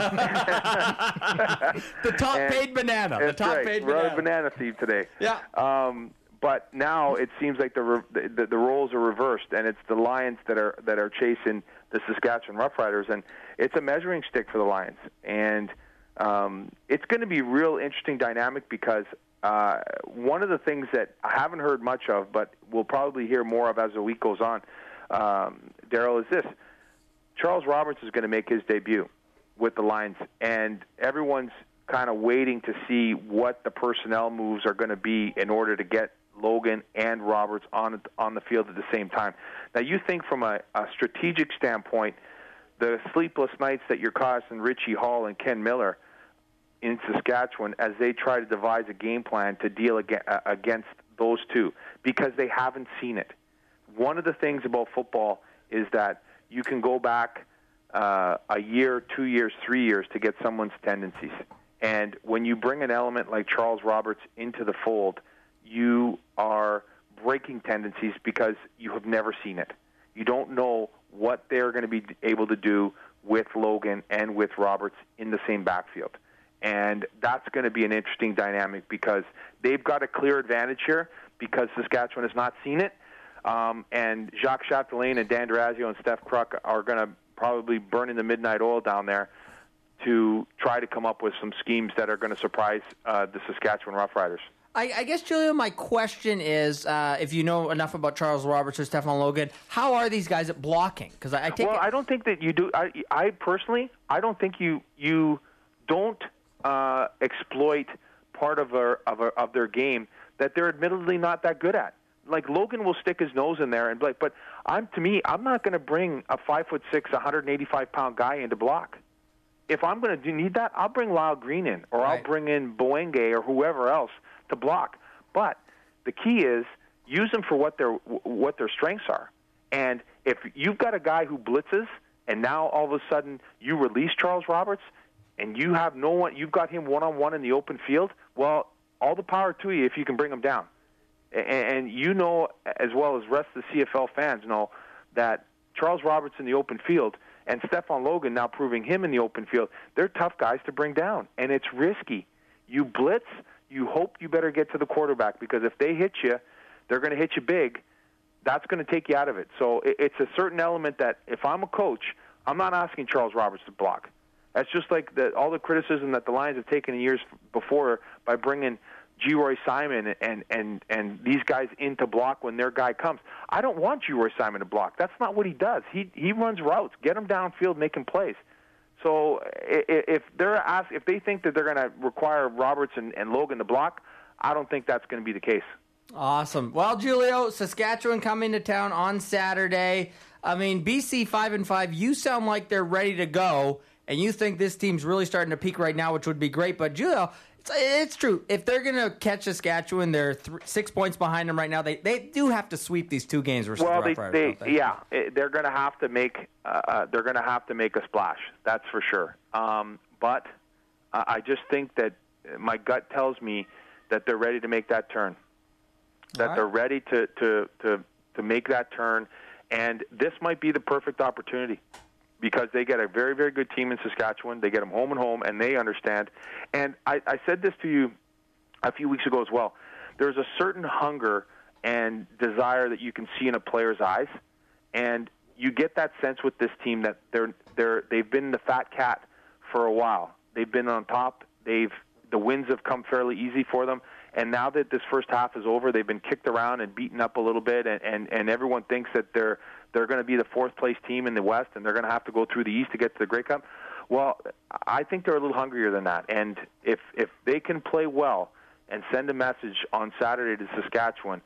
top and, paid banana. The top right. paid We're banana. a banana thief today. Yeah. Um, but now it seems like the, re- the the roles are reversed, and it's the Lions that are that are chasing the Saskatchewan Roughriders, and it's a measuring stick for the Lions. And um, it's going to be a real interesting dynamic because uh, one of the things that I haven't heard much of, but we'll probably hear more of as the week goes on, um, Daryl, is this. Charles Roberts is going to make his debut with the Lions, and everyone's kind of waiting to see what the personnel moves are going to be in order to get Logan and Roberts on on the field at the same time. Now, you think from a, a strategic standpoint, the sleepless nights that you're causing Richie Hall and Ken Miller in Saskatchewan as they try to devise a game plan to deal against those two, because they haven't seen it. One of the things about football is that you can go back uh, a year, two years, three years to get someone's tendencies. And when you bring an element like Charles Roberts into the fold, you are breaking tendencies because you have never seen it. You don't know what they're going to be able to do with Logan and with Roberts in the same backfield. And that's going to be an interesting dynamic because they've got a clear advantage here because Saskatchewan has not seen it. Um, and Jacques Chapdelaine and Dan Durazio and Steph Kruk are going to probably burn in the midnight oil down there to try to come up with some schemes that are going to surprise uh, the Saskatchewan Roughriders. I, I guess, Julio, my question is, uh, if you know enough about Charles Roberts or Stefan Logan, how are these guys at blocking? Because I, I take well, it- I don't think that you do. I, I personally, I don't think you you don't uh, exploit part of a, of a, of their game that they're admittedly not that good at. Like Logan will stick his nose in there and be like, but I'm to me, I'm not going to bring a five foot six, one hundred eighty-five pound guy in to block. If I'm going to do need that, I'll bring Lyle Green in, or Right. I'll bring in Boenge or whoever else to block. But the key is use them for what their what their strengths are. And if you've got a guy who blitzes, and now all of a sudden you release Charles Roberts, and you have no one, you've got him one on one in the open field. Well, all the power to you if you can bring him down. And, and you know, as well as the rest of the C F L fans know, that Charles Roberts in the open field and Stefan Logan now proving him in the open field, they're tough guys to bring down, and it's risky. You blitz, you hope you better get to the quarterback, because if they hit you, they're going to hit you big. That's going to take you out of it. So it, it's a certain element that if I'm a coach, I'm not asking Charles Roberts to block. That's just like the, all the criticism that the Lions have taken in years before by bringing G. Roy Simon and, and, and these guys in to block when their guy comes. I don't want G. Roy Simon to block. That's not what he does. He he runs routes. Get him downfield, make him plays. So if they're asked, if they think that they're going to require Roberts and, and Logan to block, I don't think that's going to be the case. Awesome. Well, Julio, Saskatchewan coming to town on Saturday. I mean, B C five and five. You sound like they're ready to go, and you think this team's really starting to peak right now, which would be great. But Julio, it's, it's true. If they're going to catch Saskatchewan, they're th- six points behind them right now. They they do have to sweep these two games versus well, the they, Roughriders, they, don't they? yeah, it, they're going to have to make uh, uh, they're going to have to make a splash. That's for sure. Um, but uh, I just think that my gut tells me that they're ready to make that turn. That right. they're ready to, to, to, to make that turn, and this might be the perfect opportunity because they get a very, very good team in Saskatchewan. They get them home and home, and they understand. And I, I said this to you a few weeks ago as well. There's a certain hunger and desire that you can see in a player's eyes, and you get that sense with this team that they're they're they've been the fat cat for a while. They've been on top. They've the wins have come fairly easy for them. And now that this first half is over, they've been kicked around and beaten up a little bit, and, and, and everyone thinks that they're they're going to be the fourth place team in the West, and they're going to have to go through the East to get to the Grey Cup. Well, I think they're a little hungrier than that, and if if they can play well and send a message on Saturday to Saskatchewan,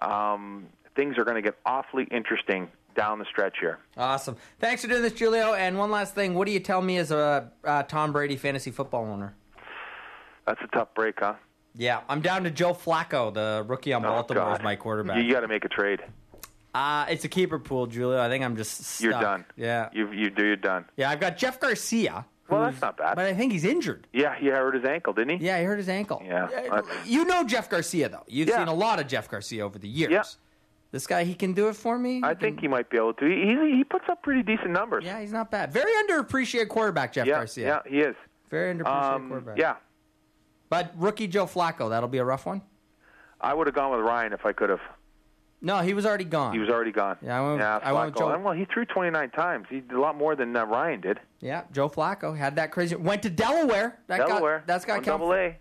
um, things are going to get awfully interesting down the stretch here. Awesome. Thanks for doing this, Julio. And one last thing, what do you tell me as a uh, Tom Brady fantasy football owner? That's a tough break, huh? Yeah, I'm down to Joe Flacco, the rookie on Oh, Baltimore, God. as my quarterback. You got to make a trade. Uh, it's a keeper pool, Julio. I think I'm just stuck. You're done. Yeah. You you do. You're done. Yeah, I've got Jeff Garcia. Well, who's- that's not bad. But I think he's injured. Yeah, he hurt his ankle, didn't he? Yeah, he hurt his ankle. Yeah, Uh, that's- You know Jeff Garcia, though. You've Yeah. seen a lot of Jeff Garcia over the years. Yeah. This guy, he can do it for me. I He think can- he might be able to. He he, he puts up pretty decent numbers. Yeah, he's not bad. Very underappreciated quarterback, Jeff yeah, Garcia. yeah, he is. Very underappreciated Um, quarterback. yeah, But rookie Joe Flacco, that'll be a rough one. I would have gone with Ryan if I could have. No, he was already gone. He was already gone. Yeah, I went with- yeah, I went with Flacco. Joe- Well, he threw twenty-nine times. He did a lot more than uh, Ryan did. Yeah, Joe Flacco had that crazy. Went to Delaware. That Delaware. Got, that's got on count. double A.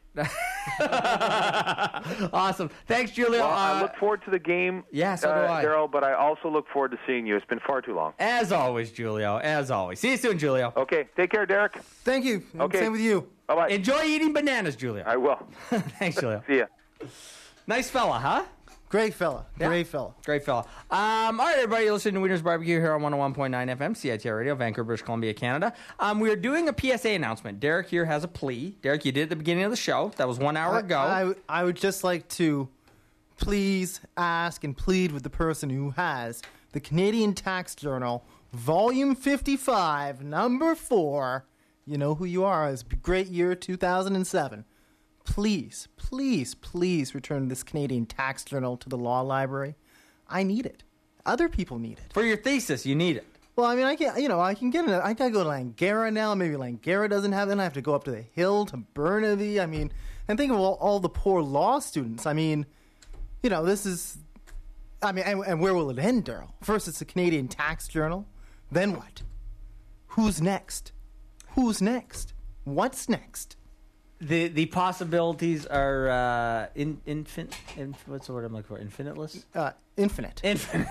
Awesome. Thanks, Julio. Well, I Uh, look forward to the game, yeah, so do uh, I. Daryl, but I also look forward to seeing you. It's been far too long. As always, Julio. As always. See you soon, Julio. Okay, take care, Derek. Thank you. Okay. Same with you. Bye-bye. Enjoy eating bananas, Julio. I will. Thanks, Julio. See ya. Nice fella, huh? Great fella. Yeah. Great fella. Great fella. Um, all right, everybody, you're listening to Wieners Barbecue here on one oh one point nine F M, C I T R Radio, Vancouver, British Columbia, Canada. Um, we are doing a P S A announcement. Derek here has a plea. Derek, you did at the beginning of the show. That was one hour I, ago. I, I would just like to please ask and plead with the person who has the Canadian Tax Journal, Volume fifty-five, Number four. You know who you are. It's a great year, two thousand seven. please, please, please return this Canadian Tax Journal to the law library. I need it. Other people need it. For your thesis, you need it. Well, I mean, I can, you know, I can get it. I gotta go to Langara now. Maybe Langara doesn't have it. Then I have to go up to the hill to Burnaby. I mean, and think of all, all the poor law students. I mean, you know, this is. I mean, and, and where will it end, Daryl? First, it's the Canadian Tax Journal. Then what? Who's next? Who's next? What's next? The the possibilities are uh, in, infin, in what's the word I'm looking for? Infiniteless? Uh, infinite. Infinite.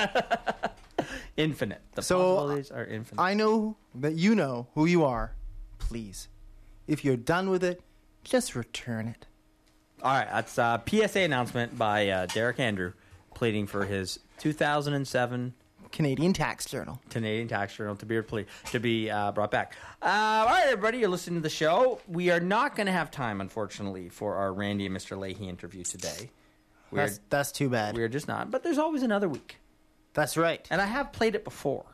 Infinite. The So, possibilities are infinite. I know that you know who you are. Please, if you're done with it, just return it. All right, that's a P S A announcement by uh, Derek Andrew, pleading for his two thousand seven Canadian Tax Journal. Canadian Tax Journal to be ple- to be uh, brought back. Uh, all right, everybody, you're listening to the show. We are not going to have time, unfortunately, for our Randy and Mister Leahy interview today. We That's, are, that's too bad. we are just not. But there's always another week, That's right. and I have played it before.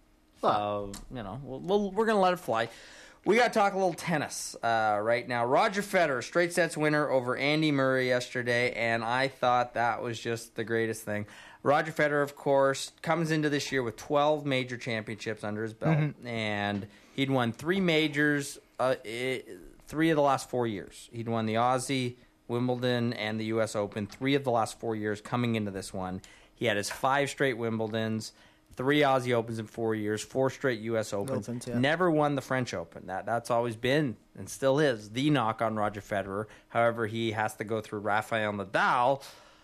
So you know, we'll, we'll, we're going to let it fly. We got to talk a little tennis uh, right now. Roger Federer, straight sets winner over Andy Murray yesterday, and I thought that was just the greatest thing. Roger Federer, of course, comes into this year with twelve major championships under his belt, mm-hmm. and he'd won three majors, uh, it, three of the last four years. He'd won the Aussie, Wimbledon, and the U S Open, three of the last four years coming into this one. He had his five straight Wimbledons, three Aussie Opens in four years, four straight U S Opens. Opens, yeah. Never won the French Open. That That's always been, and still is, the knock on Roger Federer. However, he has to go through Rafael Nadal,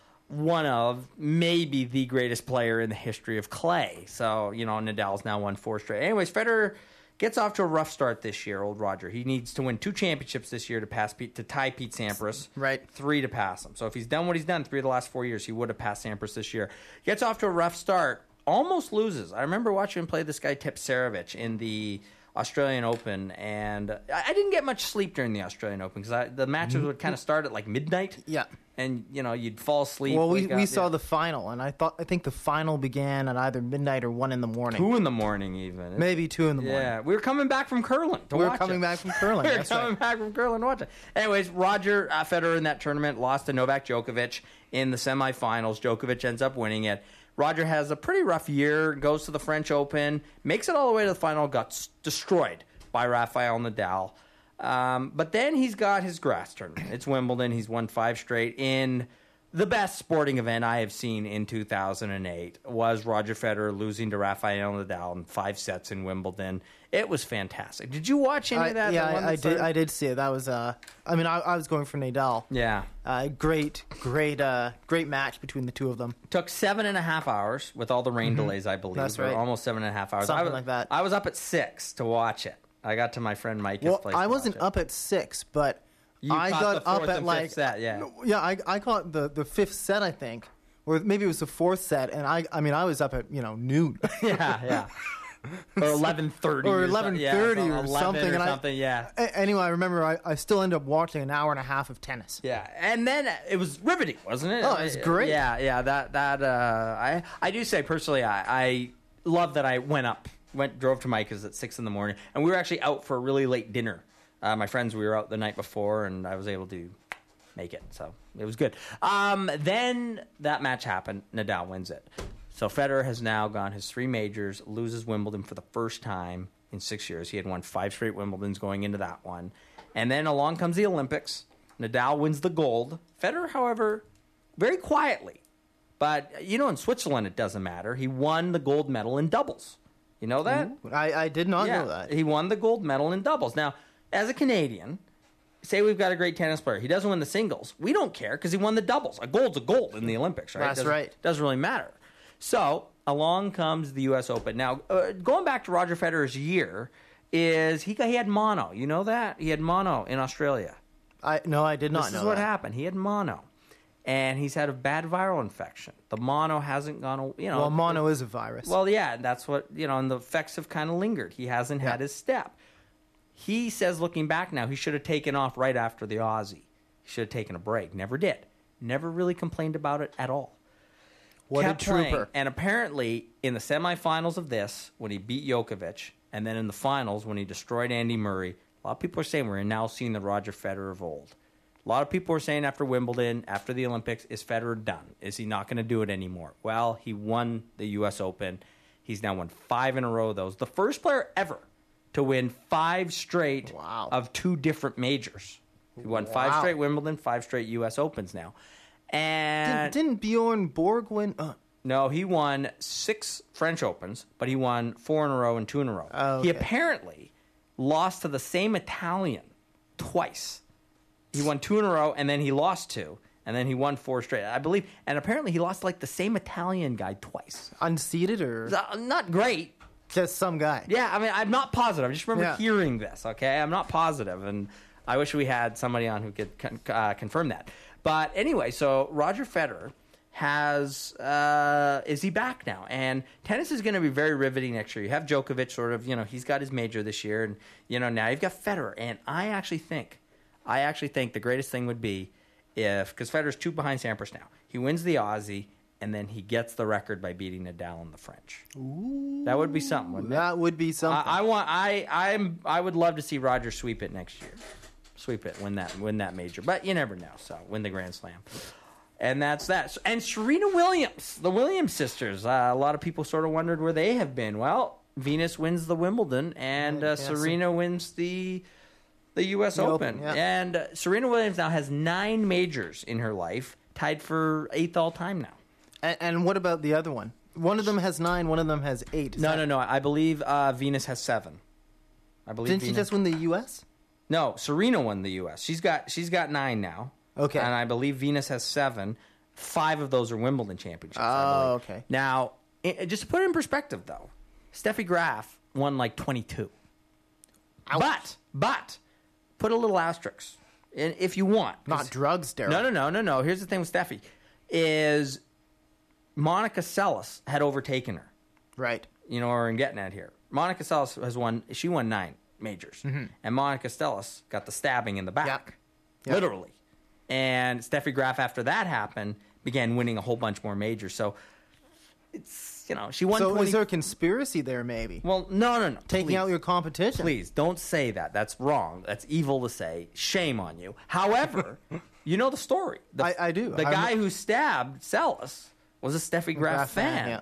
one of maybe the greatest player in the history of clay. So, you know, Nadal's now won four straight. Anyways, Federer gets off to a rough start this year, old Roger. He needs to win two championships this year to pass Pete, to tie Pete Sampras. Right. Three to pass him. So if he's done what he's done three of the last four years, he would have passed Sampras this year. Gets off to a rough start. Almost loses. I remember watching him play this guy Tipsarevic in the Australian Open, and I didn't get much sleep during the Australian Open because the matches would kind of start at like midnight. Yeah. And, you know, you'd fall asleep. Well, we, wake we up, saw yeah. the final, and I thought I think the final began at either midnight or one in the morning. Two in the morning, even. Maybe two in the morning. Yeah, we were coming back from curling to We were watch coming it. back from curling. we were That's coming right. back from curling to watch it. Anyways, Roger uh, Federer in that tournament lost to Novak Djokovic in the semifinals. Djokovic ends up winning it. Roger has a pretty rough year, goes to the French Open, makes it all the way to the final, got s- destroyed by Rafael Nadal. Um, but then he's got his grass tournament. It's Wimbledon. He's won five straight in the best sporting event I have seen in two thousand eight was Roger Federer losing to Rafael Nadal in five sets in Wimbledon. It was fantastic. Did you watch any I, of that? yeah, the one I, I that did. started? I did see it. That was. Uh, I mean, I, I was going for Nadal. Yeah. Uh, great, great, uh, great match between the two of them. Took seven and a half hours with all the rain Mm-hmm. delays, I believe. That's or right. Almost seven and a half hours. Something I was, like that. I was up at six to watch it. I got to my friend Mike's Well, place. I to wasn't watch it. up at six, but You I caught got the fourth up at and like fifth set, yeah. yeah. I I caught the, the fifth set, I think, or maybe it was the fourth set, and I I mean I was up at you know noon. yeah, yeah. Or eleven thirty, Or or eleven thirty or something, or and I- something. Yeah, A- anyway, I remember I, I still ended up watching an hour and a half of tennis. yeah. And then it was riveting, wasn't it? Oh, it was great. Yeah, yeah. That that uh, I I do say personally, I, I love that I went up, went drove to Mike's at six in the morning, and we were actually out for a really late dinner. Uh, my friends, we were out the night before, and I was able to make it, so it was good. Um, then that match happened. Nadal wins it. So Federer has now gone his three majors, loses Wimbledon for the first time in six years. He had won five straight Wimbledons going into that one. And then along comes the Olympics. Nadal wins the gold. Federer, however, very quietly. But, you know, in Switzerland it doesn't matter. He won the gold medal in doubles. You know that? I, I did not yeah, know that. He won the gold medal in doubles. Now, as a Canadian, say we've got a great tennis player. He doesn't win the singles. We don't care because he won the doubles. A gold's a gold in the Olympics, right? That's doesn't, right. Doesn't really matter. So along comes the U S Open. Now, uh, going back to Roger Federer's year, is he got, he had mono. You know that? He had mono in Australia. I no, I did not This know is what that. happened. He had mono. And he's had a bad viral infection. The mono hasn't gone, aw- you know. Well, mono is a virus. Well, yeah, that's what, you know, and the effects have kind of lingered. He hasn't had Yeah. his step. He says, looking back now, he should have taken off right after the Aussie. He should have taken a break. Never did. Never really complained about it at all. What Kept a trooper. playing. And apparently, in the semifinals of this, when he beat Djokovic, and then in the finals, when he destroyed Andy Murray, a lot of people are saying we're now seeing the Roger Federer of old. A lot of people were saying after Wimbledon, after the Olympics, is Federer done? Is he not going to do it anymore? Well, he won the U S Open. He's now won five in a row, though. He's the first player ever to win five straight Wow. of two different majors. He won five Wow. straight Wimbledon, five straight U S Opens now. And Didn't, didn't Bjorn Borg win? Uh, no, he won six French Opens, but he won four in a row and two in a row. Oh, He okay. apparently lost to the same Italian twice. He won two in a row, and then he lost two, and then he won four straight, I believe. And apparently he lost like the same Italian guy twice. unseated or Uh, Not great. just some guy? Yeah, I mean, I'm not positive. I just remember Yeah. hearing this, okay? I'm not positive, and I wish we had somebody on who could con- uh, confirm that. But anyway, so Roger Federer has, uh, is he back now? And tennis is going to be very riveting next year. You have Djokovic sort of, you know, he's got his major this year, and, you know, now you've got Federer. And I actually think, I actually think the greatest thing would be if, because Federer's two behind Sampras now, he wins the Aussie, and then he gets the record by beating Nadal in the French. Ooh, that would be something, wouldn't it? That would be something. I, I want. I. I'm. I would love to see Roger sweep it next year. Sweep it. Win that. Win that major. But you never know. So win the Grand Slam. And that's that. So- And Serena Williams, the Williams sisters. Uh, a lot of people sort of wondered where they have been. Well, Venus wins the Wimbledon, and uh, Yeah, so- Serena wins the the U S The Open. Open, yeah. And uh, Serena Williams now has nine majors in her life, tied for eighth all time now. and, and what about the other one? One of them has nine. One of them has eight. Is No, that- no, no. I believe uh, Venus has seven. I believe. Didn't she Venus- just win the U S? No, Serena won the U S. She's got she's got nine now. Okay. And I believe Venus has seven. Five of those are Wimbledon championships. I Oh, believe. okay. Now, i- just to put it in perspective, though, Steffi Graf won like twenty-two. Ouch. But, but, put a little asterisk in, if you want. 'cause- Not drugs, Daryl. No, no, no, no, no. Here's the thing with Steffi, is Monica Seles had overtaken her. Right. You know where I'm getting at here. Monica Seles has won. She won nine majors, and Monica Seles got the stabbing in the back, Yep. Yep. literally. And Steffi Graf, after that happened, began winning a whole bunch more majors. So it's you know she won. So twenty is there a conspiracy there, maybe? well, no, no, no. Taking please. out your competition. Please don't say that. That's wrong. That's evil to say. Shame on you. However, you know the story. The, I- I do. The I'm- guy who stabbed Seles was a Steffi Graf, Graf fan, fan. yeah.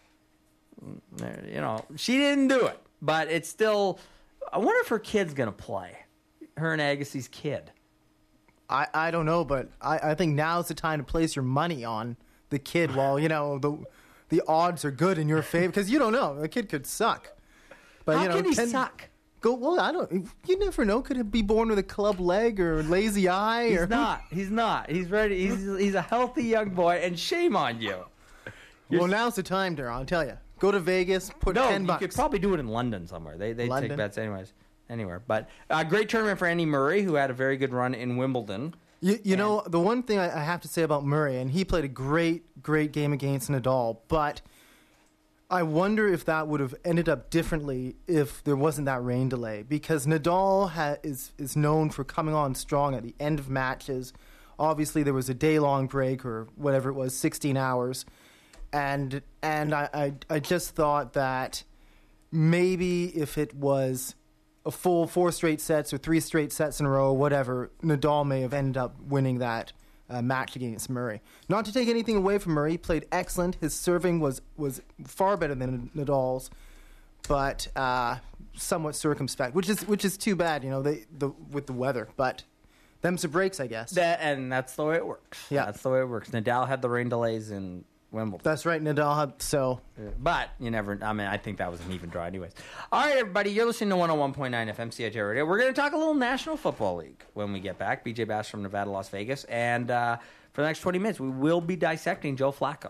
You know, she didn't do it, but it's still. I wonder if her kid's gonna play. Her and Agassi's kid. I, I don't know, but I, I think now's the time to place your money on the kid while, you know, the the odds are good in your favor. Because you don't know. The kid could suck. But, How you know, can he ten- suck? Go, well, I don't. You never know. Could it be born with a club leg or lazy eye? He's or, not. He's not. He's ready. He's he's a healthy young boy, and shame on you. Well, now's the time, Daryl. I'll tell you. Go to Vegas, put No, ten you bucks. could probably do it in London somewhere. They they take London? bets anyways, anywhere. But uh, great tournament for Andy Murray, who had a very good run in Wimbledon. You, you know, the one thing I, I have to say about Murray, and he played a great, great game against Nadal, but I wonder if that would have ended up differently if there wasn't that rain delay. Because Nadal ha- is, is known for coming on strong at the end of matches. Obviously, there was a day-long break or whatever it was, sixteen hours. And and I, I, I just thought that maybe if it was a full four straight sets or three straight sets in a row, whatever, Nadal may have ended up winning that uh, match against Murray. Not to take anything away from Murray, he played excellent. His serving was, was far better than Nadal's, but uh, somewhat circumspect, which is which is too bad, you know, they the with the weather. But them's the breaks, I guess. That, and that's the way it works. Yeah. That's the way it works. Nadal had the rain delays in Wimbledon. That's right, Nadal had so. But you never, I mean, I think that was an even draw anyways. All right, everybody, you're listening to one oh one point nine F M C I T Radio. We're going to talk a little National Football League when we get back. B J Bass from Nevada, Las Vegas. And uh, for the next twenty minutes, we will be dissecting Joe Flacco.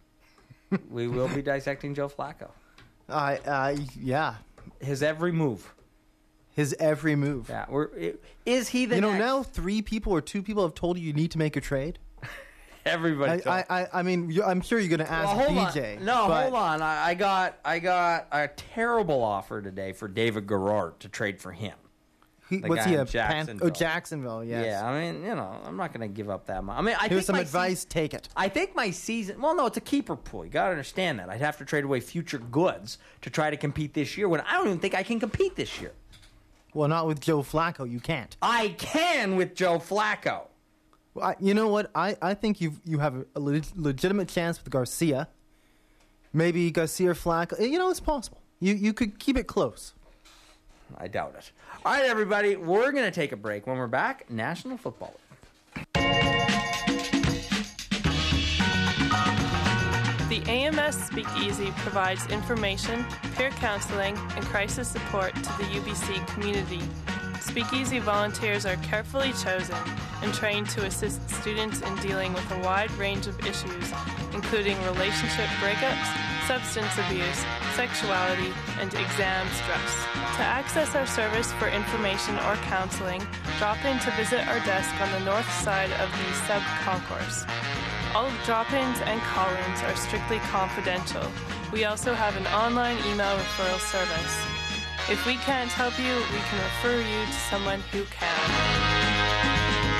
we will be dissecting Joe Flacco. I uh, yeah, His every move. his every move. Yeah, we're, is he the You know, next? now three people or two people have told you you need to make a trade. Everybody. I, I, I, I mean, you, I'm sure you're going to ask Well, hold B J. on. No, but hold on. I, I got I got a terrible offer today for David Garrard to trade for him. He, the what's guy he in a Pan- Jacksonville. oh, Jacksonville? Yes. Yeah, I mean, you know, I'm not going to give up that much. I mean, I Here's think some my advice. season- Take it. I think my season. Well, no, it's a keeper pool. You got to understand that. I'd have to trade away future goods to try to compete this year. When I don't even think I can compete this year. Well, not with Joe Flacco. You can't. I can with Joe Flacco. Well, I, you know what? I, I think you you have a leg- legitimate chance with Garcia. Maybe Garcia or Flack. You know, it's possible. You you could keep it close. I doubt it. All right, everybody, we're going to take a break. When we're back, National Football League. The A M S Speakeasy provides information, peer counseling, and crisis support to the U B C community. Speakeasy volunteers are carefully chosen and trained to assist students in dealing with a wide range of issues, including relationship breakups, substance abuse, sexuality, and exam stress. To access our service for information or counseling, drop in to visit our desk on the north side of the sub-concourse. All drop-ins and call-ins are strictly confidential. We also have an online email referral service. If we can't help you, we can refer you to someone who can.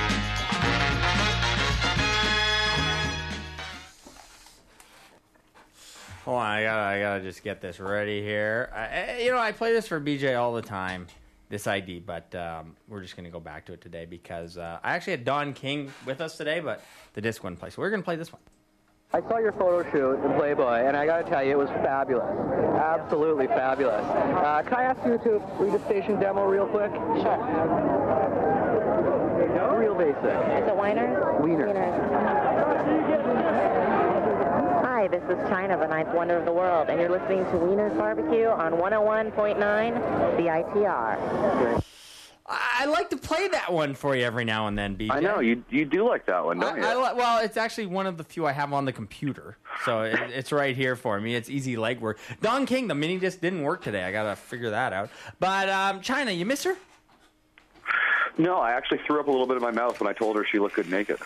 Hold on, I gotta, I gotta just get this ready here. I, you know, I play this for B J all the time, this I D, but um, we're just gonna go back to it today because uh, I actually had Don King with us today, but the disc wouldn't play, so we're gonna play this one. I saw your photo shoot in Playboy, and I got to tell you, it was fabulous. Absolutely fabulous. Uh, can I ask you to read a station demo real quick? Sure. Real basic. Is it Wieners? Wiener. Hi, this is China, the ninth wonder of the world, and you're listening to Wiener's Barbecue on one oh one point nine C I T R. Great. I like to play that one for you every now and then, B J. I know you you do like that one, don't I, you? I, well, it's actually one of the few I have on the computer, so it, it's right here for me. It's easy legwork. Don King, the mini disc didn't work today. I gotta figure that out. But um, China, you miss her? No, I actually threw up a little bit in my mouth when I told her she looked good naked.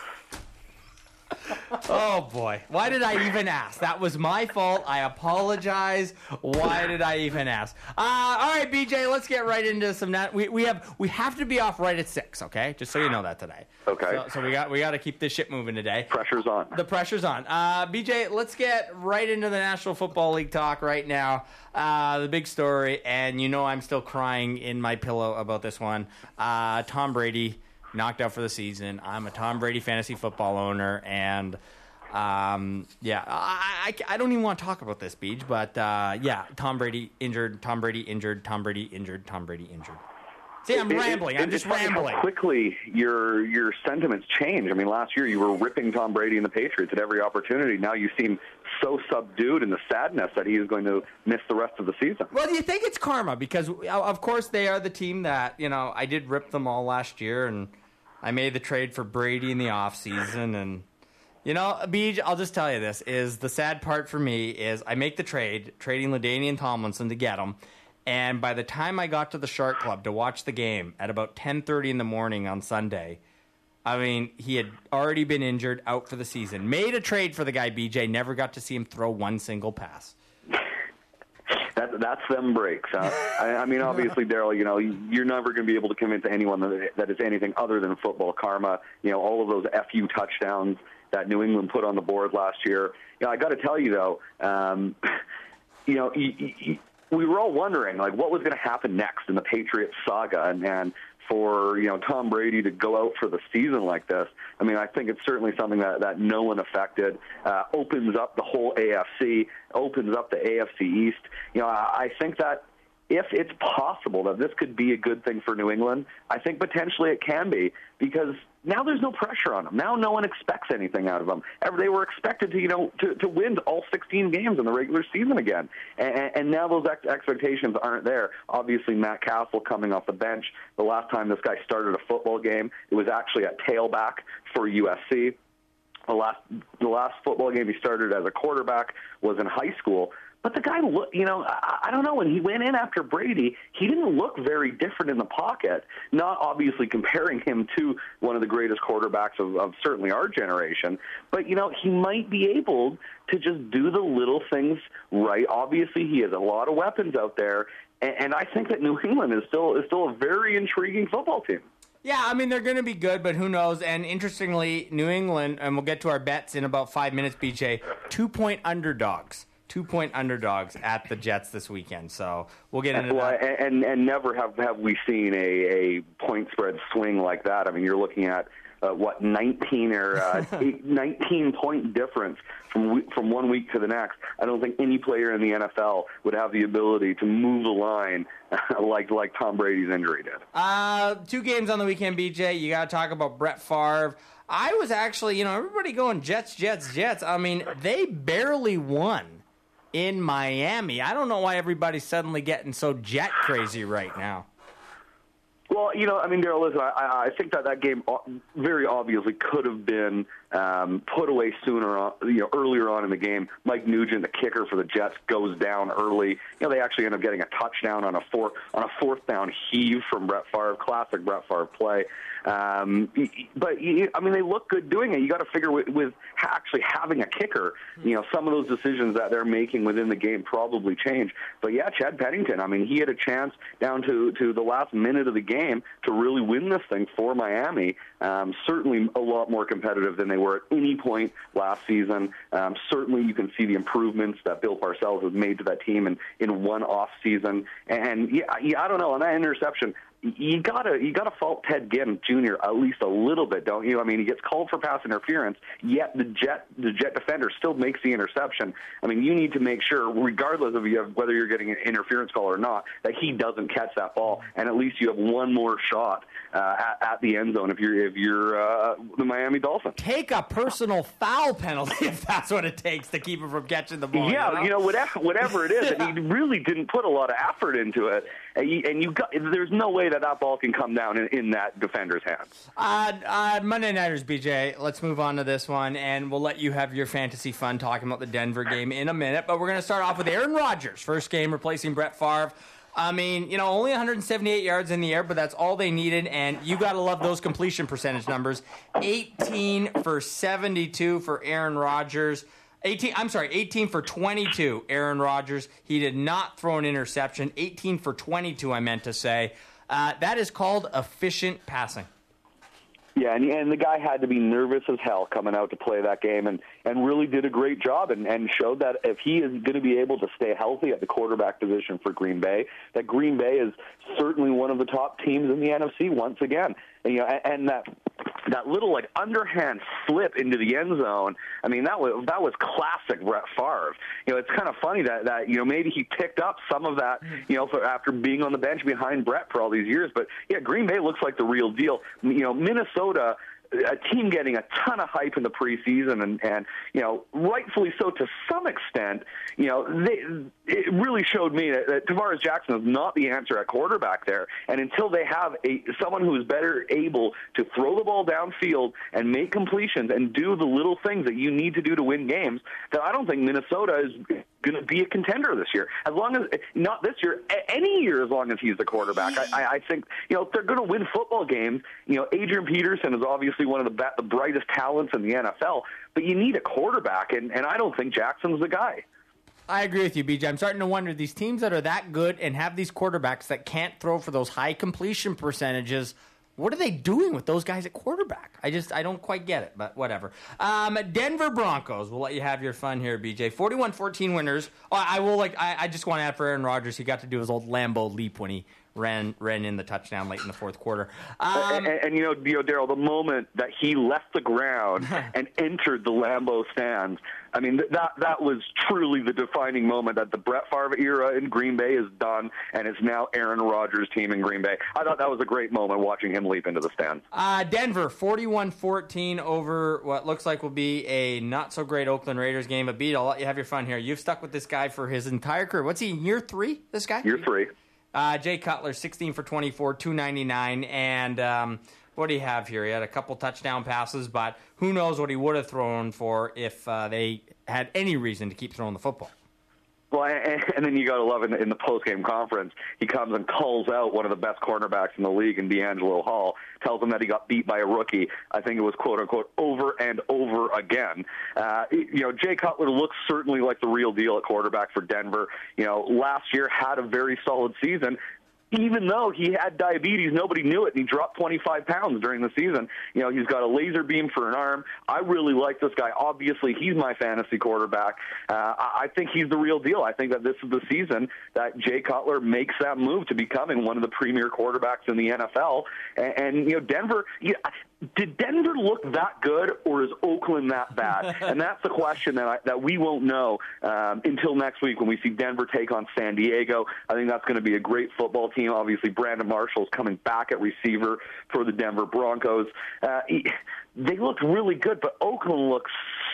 Oh, boy. Why did I even ask? That was my fault. I apologize. Why did I even ask? Uh, all right, B J, let's get right into some... Nat- we, we have we have to be off right at six, okay? Just so you know that today. Okay. So, so we got we got to keep this shit moving today. Pressure's on. The pressure's on. Uh, B J, let's get right into the National Football League talk right now. Uh, the big story, and you know I'm still crying in my pillow about this one. Uh, Tom Brady... knocked out for the season. I'm a Tom Brady fantasy football owner, and um, yeah, I, I, I don't even want to talk about this, Beej, but uh, yeah, Tom Brady injured, Tom Brady injured, Tom Brady injured, Tom Brady injured. See, I'm It- rambling. it- I'm it's just funny rambling. How quickly your your sentiments change. I mean, last year you were ripping Tom Brady and the Patriots at every opportunity. Now you seem so subdued in the sadness that he is going to miss the rest of the season. Well, do you think it's karma? Because, of course, they are the team that, you know, I did rip them all last year, and I made the trade for Brady in the offseason, and, you know, Beej, I'll just tell you this, is the sad part for me is I make the trade, trading LaDainian Tomlinson to get him, and by the time I got to the Shark Club to watch the game at about ten thirty in the morning on Sunday, I mean, he had already been injured, out for the season. Made a trade for the guy, B J, never got to see him throw one single pass. That, that's them breaks. Huh? I, I mean, obviously, Daryl, you know, you're never going to be able to convince anyone that, that is anything other than football karma. You know, all of those F U touchdowns that New England put on the board last year. You know, I got to tell you, though, um, you know, you, you, we were all wondering, like, what was going to happen next in the Patriots saga, and, and for, you know, Tom Brady to go out for the season like this. I mean, I think it's certainly something that, that no one affected, uh, opens up the whole A F C, opens up the A F C East. You know, I, I think that if it's possible that this could be a good thing for New England, I think potentially it can be, because now there's no pressure on them. Now no one expects anything out of them. They were expected to, you know, to, to win all sixteen games in the regular season again, and, and now those ex- expectations aren't there. Obviously, Matt Castle coming off the bench. The last time this guy started a football game, it was actually at tailback for U S C. The last the last football game he started as a quarterback was in high school. But the guy, look, you know, I, I don't know, when he went in after Brady, he didn't look very different in the pocket, not obviously comparing him to one of the greatest quarterbacks of, of certainly our generation. But, you know, he might be able to just do the little things right. Obviously, he has a lot of weapons out there, and, and I think that New England is still is still a very intriguing football team. Yeah, I mean, they're going to be good, but who knows? And interestingly, New England, and we'll get to our bets in about five minutes, B J, two-point underdogs. Two-point underdogs at the Jets this weekend, so we'll get into well, that. And, and and never have, have we seen a, a point spread swing like that. I mean, you're looking at uh, what, nineteen or uh, eight, nineteen point difference from we- from one week to the next. I don't think any player in the N F L would have the ability to move the line like like Tom Brady's injury did. Uh, two games on the weekend, B J. You got to talk about Brett Favre. I was actually, you know, everybody going Jets, Jets, Jets. I mean, they barely won in Miami. I don't know why everybody's suddenly getting so jet crazy right now. Well, you know, I mean, Daryl, listen, I, I think that that game very obviously could have been um, put away sooner, on, you know, earlier on in the game. Mike Nugent, the kicker for the Jets, goes down early. You know, they actually end up getting a touchdown on a four on a fourth down heave from Brett Favre, classic Brett Favre play. Um, but I mean, they look good doing it. You got to figure with, with actually having a kicker, you know, some of those decisions that they're making within the game probably change. But yeah, Chad Pennington. I mean, he had a chance down to to the last minute of the game to really win this thing for Miami. Um, certainly a lot more competitive than they were at any point last season. Um, certainly, you can see the improvements that Bill Parcells has made to that team in, in one off season. And yeah, yeah, I don't know on that interception. You gotta you gotta fault Ted Ginn Junior at least a little bit, don't you? I mean, he gets called for pass interference, yet the Jet the Jet defender still makes the interception. I mean, you need to make sure, regardless of you have, whether you're getting an interference call or not, that he doesn't catch that ball, and at least you have one more shot uh, at, at the end zone if you're if you're uh, the Miami Dolphins. Take a personal foul penalty if that's what it takes to keep him from catching the ball. Yeah, you know, you know whatever whatever it is, Yeah. and he really didn't put a lot of effort into it, and you, and you got there's no way that that ball can come down in, in that defender's hands. Uh, uh, Monday Nighters, B J, let's move on to this one, and we'll let you have your fantasy fun talking about the Denver game in a minute, but we're going to start off with Aaron Rodgers, first game replacing Brett Favre. I mean, you know, only one hundred seventy-eight yards in the air, but that's all they needed, and you got to love those completion percentage numbers. eighteen for seventy-two for Aaron Rodgers. eighteen, I'm sorry, eighteen for twenty-two, Aaron Rodgers. He did not throw an interception. eighteen for twenty-two, I meant to say. Uh, that is called efficient passing. Yeah, and, and the guy had to be nervous as hell coming out to play that game, and, and really did a great job and, and showed that if he is going to be able to stay healthy at the quarterback position for Green Bay, that Green Bay is certainly one of the top teams in the N F C once again. And, you know, and, and that that little like underhand slip into the end zone, I mean, that was that was classic Brett Favre. You know, it's kind of funny that, that you know, maybe he picked up some of that, you know, for, after being on the bench behind Brett for all these years. But yeah, Green Bay looks like the real deal. You know, Minnesota, a team getting a ton of hype in the preseason, and, and you know, rightfully so to some extent. You know, they, it really showed me that, that Tavares Jackson is not the answer at quarterback there. And until they have a someone who is better able to throw the ball downfield and make completions and do the little things that you need to do to win games, that I don't think Minnesota is going to be a contender this year. As long as, not this year, any year as long as he's the quarterback. I, I think, you know, if they're going to win football games, you know, Adrian Peterson is obviously one of the, be- the brightest talents in the N F L, but you need a quarterback, and, and I don't think Jackson's the guy. I agree with you, B J. I'm starting to wonder, these teams that are that good and have these quarterbacks that can't throw for those high completion percentages, what are they doing with those guys at quarterback? I just, I don't quite get it, but whatever. Um, Denver Broncos, we'll let you have your fun here, B J. forty-one fourteen winners. Oh, I will like, I, I just want to add for Aaron Rodgers, he got to do his old Lambeau leap when he ran ran in the touchdown late in the fourth quarter. Um, and, and, and, you know, you know, Daryl, the moment that he left the ground and entered the Lambeau stands, I mean, th- that that was truly the defining moment that the Brett Favre era in Green Bay is done, and it's now Aaron Rodgers' team in Green Bay. I thought that was a great moment watching him leap into the stands. Uh, Denver, forty-one fourteen over what looks like will be a not-so-great Oakland Raiders game. But, Beat, I'll let you have your fun here. You've stuck with this guy for his entire career. What's he, in year three, this guy? Year three. Uh, Jay Cutler, sixteen for twenty-four, two ninety-nine, and um, what do you have here? He had a couple touchdown passes, but who knows what he would have thrown for if uh, they had any reason to keep throwing the football. Well, and, and then you got to love in the, in the post-game conference, he comes and calls out one of the best cornerbacks in the league in D'Angelo Hall, tells him that he got beat by a rookie. I think it was, quote-unquote, over and over again. Uh, you know, Jay Cutler looks certainly like the real deal at quarterback for Denver. You know, last year had a very solid season. Even though he had diabetes, nobody knew it, and he dropped twenty-five pounds during the season. You know, he's got a laser beam for an arm. I really like this guy. Obviously, he's my fantasy quarterback. Uh, I think he's the real deal. I think that this is the season that Jay Cutler makes that move to becoming one of the premier quarterbacks in the N F L. And, and you know, Denver, you, did Denver look that good, or is Oakland that bad? And that's the question that I, that we won't know um, until next week when we see Denver take on San Diego. I think that's going to be a great football team. Obviously, Brandon Marshall's coming back at receiver for the Denver Broncos. Uh, he, they looked really good, but Oakland looks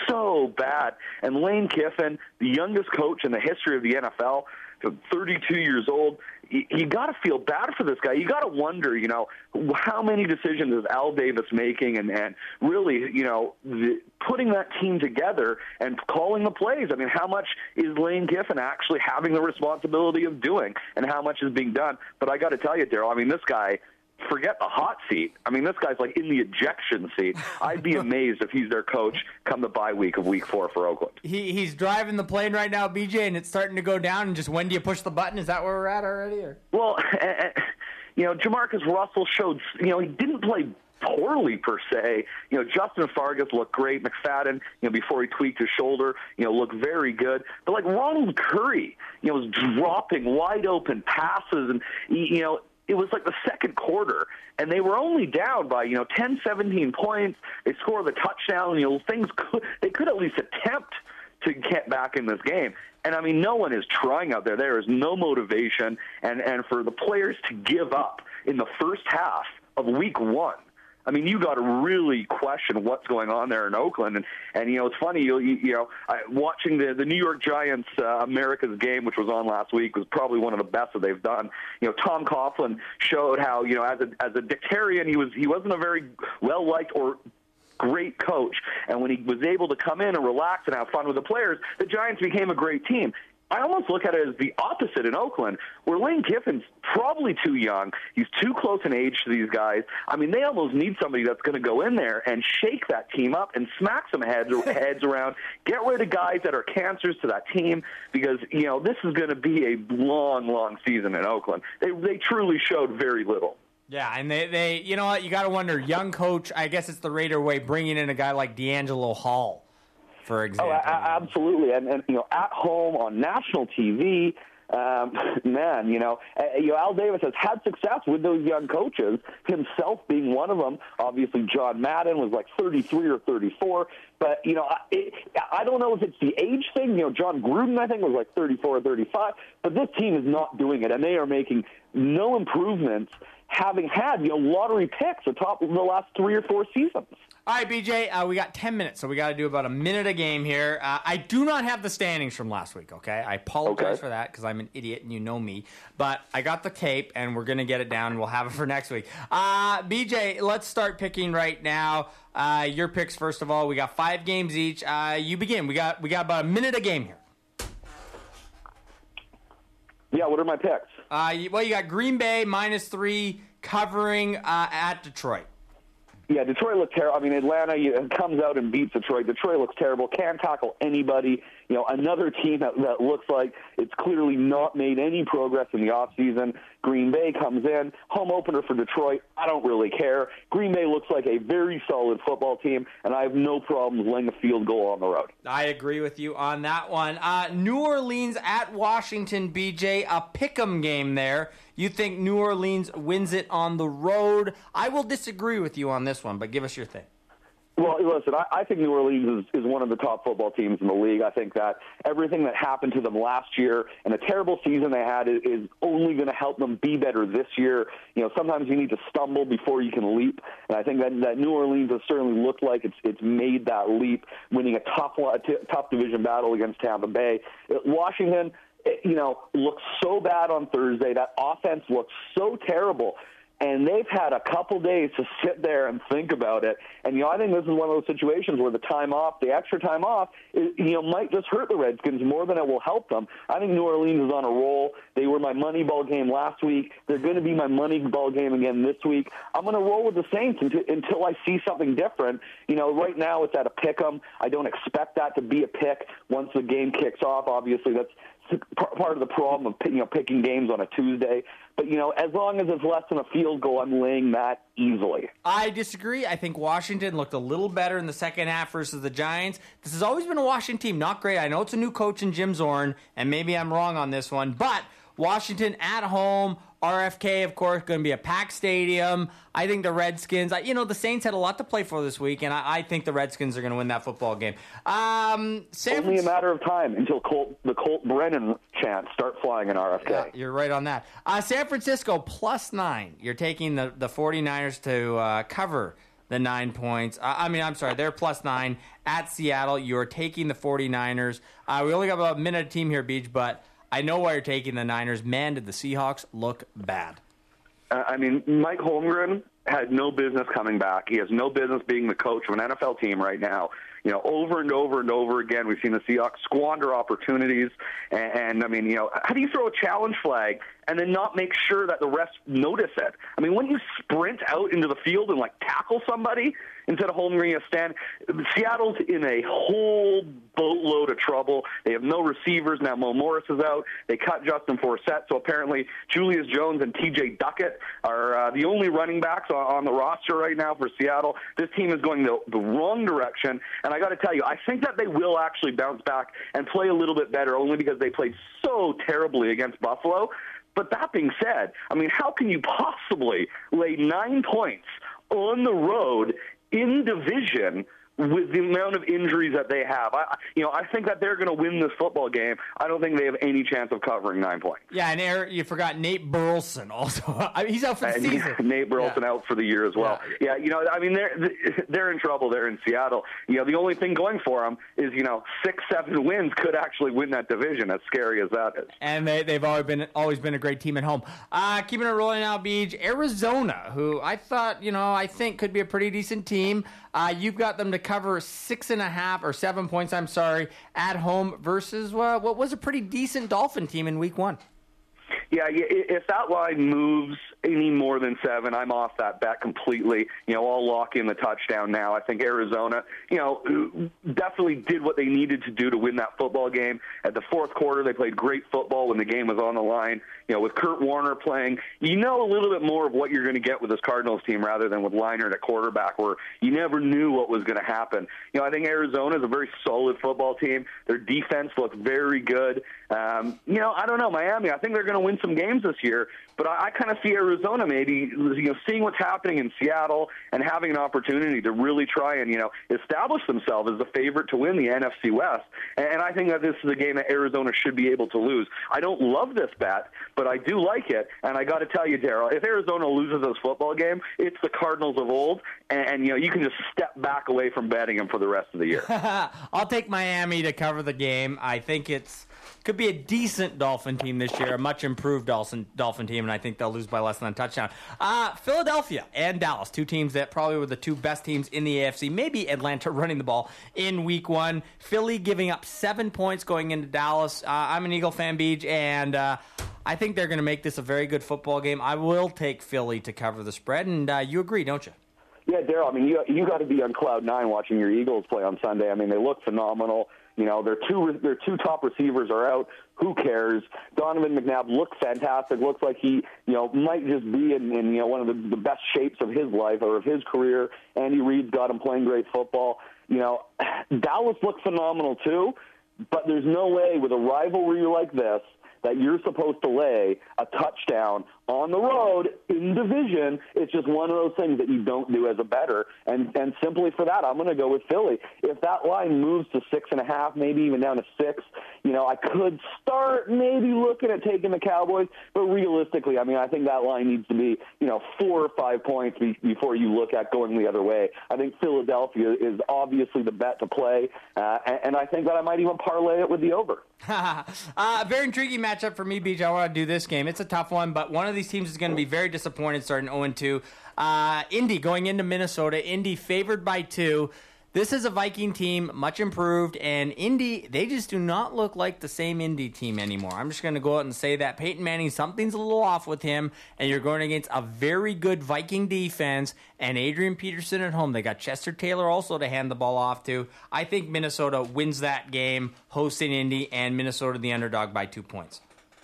so bad. And Lane Kiffin, the youngest coach in the history of the N F L, thirty-two years old, you, you got to feel bad for this guy. You got to wonder, you know, how many decisions is Al Davis making, and, and really, you know, the, putting that team together and calling the plays. I mean, how much is Lane Kiffin actually having the responsibility of doing, and how much is being done? But I got to tell you, Daryl, I mean, this guy, forget the hot seat. I mean, this guy's like in the ejection seat. I'd be amazed if he's their coach come the bye week of week four for Oakland. He He's driving the plane right now, B J, and it's starting to go down. And just when do you push the button? Is that where we're at already? Or? Well, uh, you know, Jamarcus Russell showed, you know, he didn't play poorly per se. You know, Justin Fargas looked great. McFadden, you know, before he tweaked his shoulder, you know, looked very good. But like Ronald Curry, you know, was dropping wide open passes, and you know, it was like the second quarter, and they were only down by, you know, ten, seventeen points. They scored the touchdown. You know, things could, they could at least attempt to get back in this game. And, I mean, no one is trying out there. There is no motivation. And, and for the players to give up in the first half of week one, I mean, you got to really question what's going on there in Oakland. And, and you know, it's funny, you, you know, I, watching the, the New York Giants uh, America's game, which was on last week, was probably one of the best that they've done. You know, Tom Coughlin showed how, you know, as a, as a dictarian, he, was, he wasn't a very well-liked or great coach. And when he was able to come in and relax and have fun with the players, the Giants became a great team. I almost look at it as the opposite in Oakland, where Lane Kiffin's probably too young. He's too close in age to these guys. I mean, they almost need somebody that's going to go in there and shake that team up and smack some heads, heads around, get rid of guys that are cancers to that team, because, you know, this is going to be a long, long season in Oakland. They, they truly showed very little. Yeah, and they, they you know what, you got to wonder, young coach, I guess it's the Raider way, bringing in a guy like D'Angelo Hall, for example. Oh, a- absolutely. And, and, you know, at home on national T V, um, man, you know, uh, you know, Al Davis has had success with those young coaches, himself being one of them. Obviously, John Madden was like thirty-three or thirty-four. But, you know, I, it, I don't know if it's the age thing. You know, John Gruden, I think, was like thirty-four or thirty-five. But this team is not doing it, and they are making no improvements, having had, you know, lottery picks atop of the last three or four seasons. All right, B J, uh, we got ten minutes, so we got to do about a minute a game here. Uh, I do not have the standings from last week, okay? I apologize okay. for that because I'm an idiot and you know me. But I got the tape, and we're going to get it down, and we'll have it for next week. Uh, B J, let's start picking right now. Uh, your picks, first of all. We got five games each. Uh, you begin. We got we got about a minute a game here. Yeah, what are my picks? Uh, you, well, you got Green Bay minus three covering uh, at Detroit. Yeah, Detroit looked terrible. I mean, Atlanta you, comes out and beats Detroit. Detroit looks terrible. Can't tackle anybody. You know, another team that, that looks like it's clearly not made any progress in the offseason. Green Bay comes in. Home opener for Detroit. I don't really care. Green Bay looks like a very solid football team, and I have no problems laying a field goal on the road. I agree with you on that one. Uh, New Orleans at Washington, B J, a pick'em game there. You think New Orleans wins it on the road. I will disagree with you on this one, but give us your thing. Well, listen, I, I think New Orleans is, is one of the top football teams in the league. I think that everything that happened to them last year and the terrible season they had is, is only going to help them be better this year. You know, sometimes you need to stumble before you can leap, and I think that, that New Orleans has certainly looked like it's it's made that leap, winning a tough, a t- tough division battle against Tampa Bay. Washington, you know, looks so bad on Thursday. That offense looks so terrible. And they've had a couple days to sit there and think about it. And, you know, I think this is one of those situations where the time off, the extra time off, is, you know, might just hurt the Redskins more than it will help them. I think New Orleans is on a roll. They were my money ball game last week. They're going to be my money ball game again this week. I'm going to roll with the Saints until, until I see something different. You know, right now it's at a pick 'em. I don't expect that to be a pick once the game kicks off. Obviously, that's part of the problem of, you know, picking games on a Tuesday. But, you know, as long as it's less than a field goal, I'm laying that easily. I disagree. I think Washington looked a little better in the second half versus the Giants. This has always been a Washington team. Not great. I know it's a new coach in Jim Zorn, and maybe I'm wrong on this one. But Washington at home R F K, of course, going to be a packed stadium. I think the Redskins, you know, the Saints had a lot to play for this week, and I, I think the Redskins are going to win that football game. Um, San Only a matter of time until Colt, the Colt Brennan chants start flying in R F K. Yeah, you're right on that. Uh, San Francisco plus nine. You're taking the, the 49ers to uh, cover the nine points. Uh, I mean, I'm sorry, they're plus nine at Seattle. You're taking the 49ers. Uh, we only got about a minute of team here, Beach, but I know why you're taking the Niners. Man, did the Seahawks look bad. Uh, I mean, Mike Holmgren had no business coming back. He has no business being the coach of an N F L team right now. You know, over and over and over again, we've seen the Seahawks squander opportunities. And, and I mean, you know, how do you throw a challenge flag and then not make sure that the refs notice it? I mean, wouldn't you sprint out into the field and, like, tackle somebody instead of holding a stand? Seattle's in a whole boatload of trouble. They have no receivers. Now Mo Morris is out. They cut Justin Forsett. So apparently Julius Jones and T J Duckett are uh, the only running backs on, on the roster right now for Seattle. This team is going the, the wrong direction. And I got to tell you, I think that they will actually bounce back and play a little bit better, only because they played so terribly against Buffalo. But that being said, I mean, how can you possibly lay nine points on the road in division with the amount of injuries that they have? I, you know, I think that they're going to win this football game. I don't think they have any chance of covering nine points. Yeah, and Eric, you forgot Nate Burleson also. I mean, he's out for the and season. Nate Burleson yeah. out for the year as well. Yeah. yeah, you know, I mean, they're they're in trouble there in Seattle. You know, the only thing going for them is, you know, six, seven wins could actually win that division, as scary as that is. And they, they've always been always been a great team at home. Uh, keeping it rolling now, Beach. Arizona, who I thought, you know, I think could be a pretty decent team. Uh, you've got them to cover six and a half or seven points, I'm sorry, at home versus uh, what was a pretty decent Dolphin team in week one. Yeah, if that line moves any more than seven, I'm off that bet completely. You know, I'll lock in the touchdown now. I think Arizona, you know, definitely did what they needed to do to win that football game. At the fourth quarter, they played great football when the game was on the line. You know, with Kurt Warner playing, you know a little bit more of what you're going to get with this Cardinals team rather than with Leinart at quarterback, where you never knew what was going to happen. You know, I think Arizona is a very solid football team. Their defense looked very good. Um, you know, I don't know, Miami, I think they're going to win some games this year, but I, I kind of see Arizona maybe, you know, seeing what's happening in Seattle and having an opportunity to really try and, you know, establish themselves as the favorite to win the N F C West. And I think that this is a game that Arizona should be able to lose. I don't love this bet, but I do like it. And I got to tell you, Darryl, if Arizona loses this football game, it's the Cardinals of old, and, and you know, you can just step back away from betting them for the rest of the year. I'll take Miami to cover the game. I think it's could be a decent Dolphin team this year, a much improved Dolphin, Dolphin team, and I think they'll lose by less than a touchdown. Uh, Philadelphia and Dallas, two teams that probably were the two best teams in the A F C, maybe Atlanta running the ball in week one. Philly giving up seven points going into Dallas. Uh, I'm an Eagle fan, Beach, and uh, I think they're going to make this a very good football game. I will take Philly to cover the spread, and uh, you agree, don't you? Yeah, Darryl, I mean, you you got to be on cloud nine watching your Eagles play on Sunday. I mean, they look phenomenal. You know, their two their two top receivers are out. Who cares? Donovan McNabb looks fantastic. Looks like he, you know, might just be in, in you know one of the, the best shapes of his life or of his career. Andy Reid's got him playing great football. You know, Dallas looks phenomenal too. But there's no way with a rivalry like this that you're supposed to lay a touchdown on the road in division. It's just one of those things that you don't do as a bettor. And and simply for that, I'm going to go with Philly. If that line moves to six and a half, maybe even down to six, you know, I could start maybe looking at taking the Cowboys. But realistically, I mean, I think that line needs to be, you know, four or five points be, before you look at going the other way. I think Philadelphia is obviously the bet to play. Uh, and, and I think that I might even parlay it with the over. uh, very intriguing matchup for me, Beach. I want to do this game. It's a tough one, but one of these teams is going to be very disappointed starting oh and two. Uh, Indy going into Minnesota. Indy favored by two. This is a Viking team, much improved, and Indy, they just do not look like the same Indy team anymore. I'm just going to go out and say that. Peyton Manning, something's a little off with him, and you're going against a very good Viking defense and Adrian Peterson at home. They got Chester Taylor also to hand the ball off to. I think Minnesota wins that game, hosting Indy, and Minnesota the underdog by two points.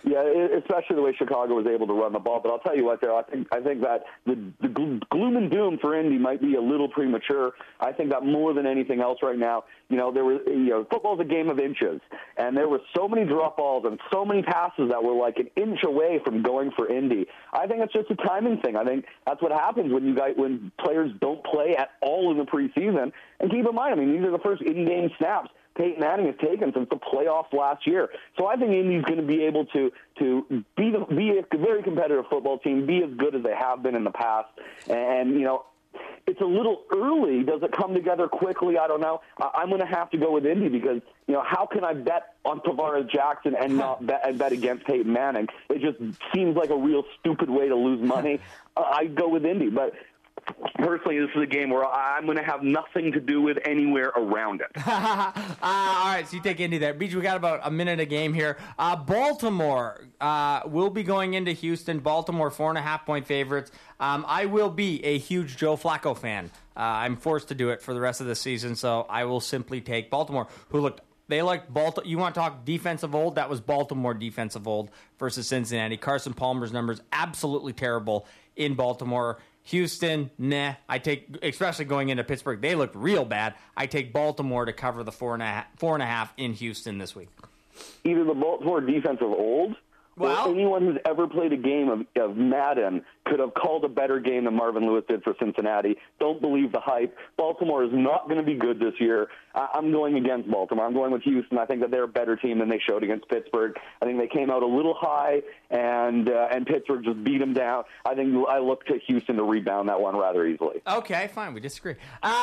Yeah, especially the way Chicago was able to run the ball. But I'll tell you what, there, I think I think that the, the gloom and doom for Indy might be a little premature. I think that more than anything else right now, you know, there was, you know, football's a game of inches, and there were so many drop balls and so many passes that were like an inch away from going for Indy. I think it's just a timing thing. I think that's what happens when you guys when players don't play at all in the preseason. And keep in mind, I mean, these are the first in-game snaps Peyton Manning has taken since the playoffs last year. So I think Indy's going to be able to to be the, be a very competitive football team, be as good as they have been in the past. And, you know, it's a little early. Does it come together quickly? I don't know. I'm going to have to go with Indy because, you know, how can I bet on Tavares Jackson and not bet, and bet against Peyton Manning? It just seems like a real stupid way to lose money. uh, I'd go with Indy, but personally, this is a game where I'm going to have nothing to do with anywhere around it. uh, all right, so you take Indy there. Beach, we got about a minute a game here. Uh, Baltimore uh, will be going into Houston. Baltimore, four and a half point favorites. Um, I will be a huge Joe Flacco fan. Uh, I'm forced to do it for the rest of the season, so I will simply take Baltimore, who looked They like Baltimore. You want to talk defensive old? That was Baltimore defensive old versus Cincinnati. Carson Palmer's numbers absolutely terrible in Baltimore. Houston, nah. I take, especially going into Pittsburgh, they looked real bad. I take Baltimore to cover the four and a half, four and a half in Houston this week. Either the Baltimore defensive old, well, or anyone who's ever played a game of, of Madden could have called a better game than Marvin Lewis did for Cincinnati. Don't believe the hype. Baltimore is not going to be good this year. I, I'm going against Baltimore. I'm going with Houston. I think that they're a better team than they showed against Pittsburgh. I think they came out a little high, and uh, and Pittsburgh just beat them down. I think I look to Houston to rebound that one rather easily. Okay, fine. We disagree.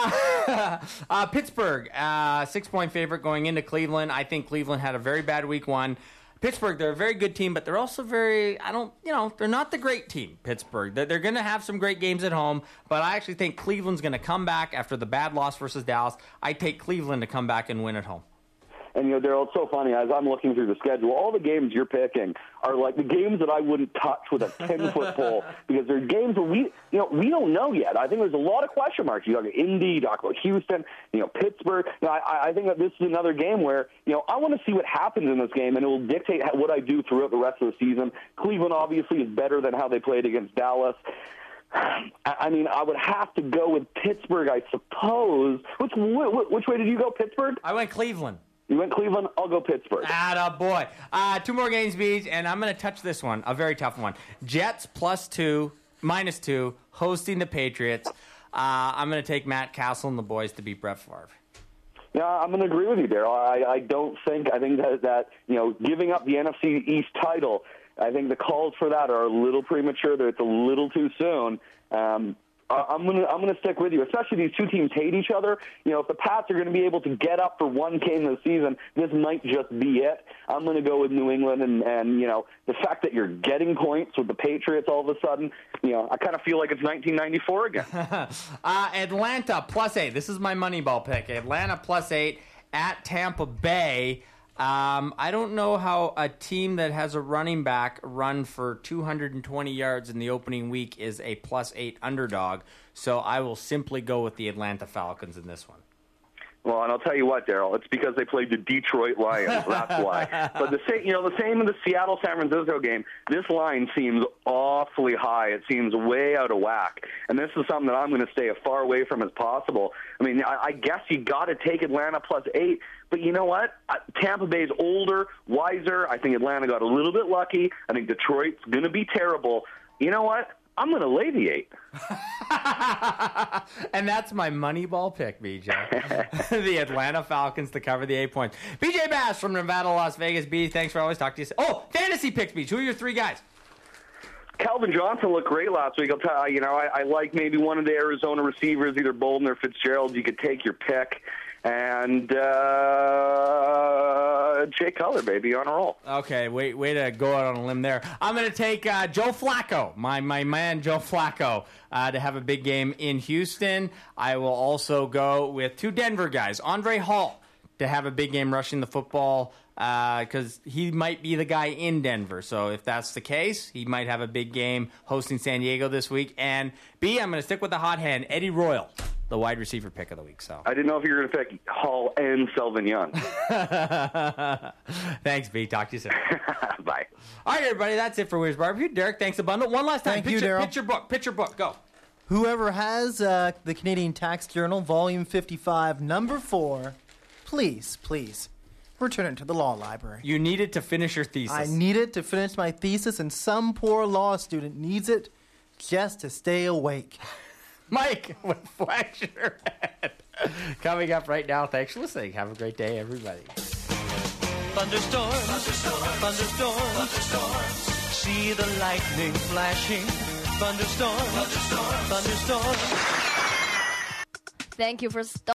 Uh, uh, Pittsburgh, uh, six-point favorite going into Cleveland. I think Cleveland had a very bad week one. Pittsburgh, they're a very good team, but they're also very, I don't, you know, they're not the great team, Pittsburgh. They're, they're going to have some great games at home, but I actually think Cleveland's going to come back after the bad loss versus Dallas. I take Cleveland to come back and win at home. And, you know, Daryl, it's so funny. As I'm looking through the schedule, all the games you're picking are like the games that I wouldn't touch with a ten-foot pole because they're games where we, you know, we don't know yet. I think there's a lot of question marks. You talk about Indy, you talk about Houston, you know, Pittsburgh. You know, I, I think that this is another game where, you know, I want to see what happens in this game, and it will dictate what I do throughout the rest of the season. Cleveland obviously is better than how they played against Dallas. I mean, I would have to go with Pittsburgh, I suppose. Which which way did you go, Pittsburgh? I went Cleveland. You went Cleveland, I'll go Pittsburgh. Atta boy. Uh, two more games, Beach, and I'm going to touch this one, a very tough one. Jets plus two, minus two, hosting the Patriots. Uh, I'm going to take Matt Castle and the boys to beat Brett Favre. Yeah, I'm going to agree with you, Daryl. I, I don't think, I think that, that, you know, giving up the N F C East title, I think the calls for that are a little premature. It's a little too soon. Um I'm gonna I'm gonna stick with you. Especially these two teams hate each other. You know, if the Pats are gonna be able to get up for one game of the season, this might just be it. I'm gonna go with New England, and and you know the fact that you're getting points with the Patriots all of a sudden, you know, I kind of feel like it's nineteen ninety-four again. uh, Atlanta plus eight. This is my Moneyball pick. Atlanta plus eight at Tampa Bay. Um, I don't know how a team that has a running back run for two hundred twenty yards in the opening week is a plus eight underdog, so I will simply go with the Atlanta Falcons in this one. Well, and I'll tell you what, Daryl, it's because they played the Detroit Lions. That's why. But the same, you know, the same in the Seattle-San Francisco game. This line seems awfully high. It seems way out of whack. And this is something that I'm going to stay as far away from as possible. I mean, I, I guess you got to take Atlanta plus eight. But you know what? Tampa Bay's older, wiser. I think Atlanta got a little bit lucky. I think Detroit's going to be terrible. You know what? I'm going to lay the eight. And that's my Moneyball pick, B J. The Atlanta Falcons to cover the eight points. B J Bass from Nevada, Las Vegas. B, thanks for always talking to you. Oh, fantasy picks, B. Who are your three guys? Calvin Johnson looked great last week. I'll tell you, you know, I, I like maybe one of the Arizona receivers, either Bolden or Fitzgerald. You could take your pick. And uh, Jay Cutler, baby, on a roll. Okay, wait, way to go out on a limb there. I'm going to take uh, Joe Flacco, my my man Joe Flacco, uh, to have a big game in Houston. I will also go with two Denver guys, Andre Hall, to have a big game rushing the football because uh, he might be the guy in Denver. So if that's the case, he might have a big game hosting San Diego this week. And B, I'm going to stick with the hot hand, Eddie Royal. the wide receiver pick of the week. So I didn't know if you were going to pick Hall and Selvin Young. Thanks, B. Talk to you soon. Bye. All right, everybody, that's it for Weir's Barbecue. Derek, thanks a bundle. One last time. Thank pitch you, your, Daryl. pitch your book. Pitch your book. Go. Whoever has uh, the Canadian Tax Journal, Volume fifty-five, Number four, please, please, return it to the law library. You needed to finish your thesis. I need it to finish my thesis, and some poor law student needs it just to stay awake. Mike with Fletcher. Coming up right now. Thanks for listening. Have a great day, everybody. Thunderstorms, thunderstorms, thunderstorms, thunderstorms. See the lightning flashing. Thunderstorms, thunderstorms, thunderstorms. Thank you for stopping.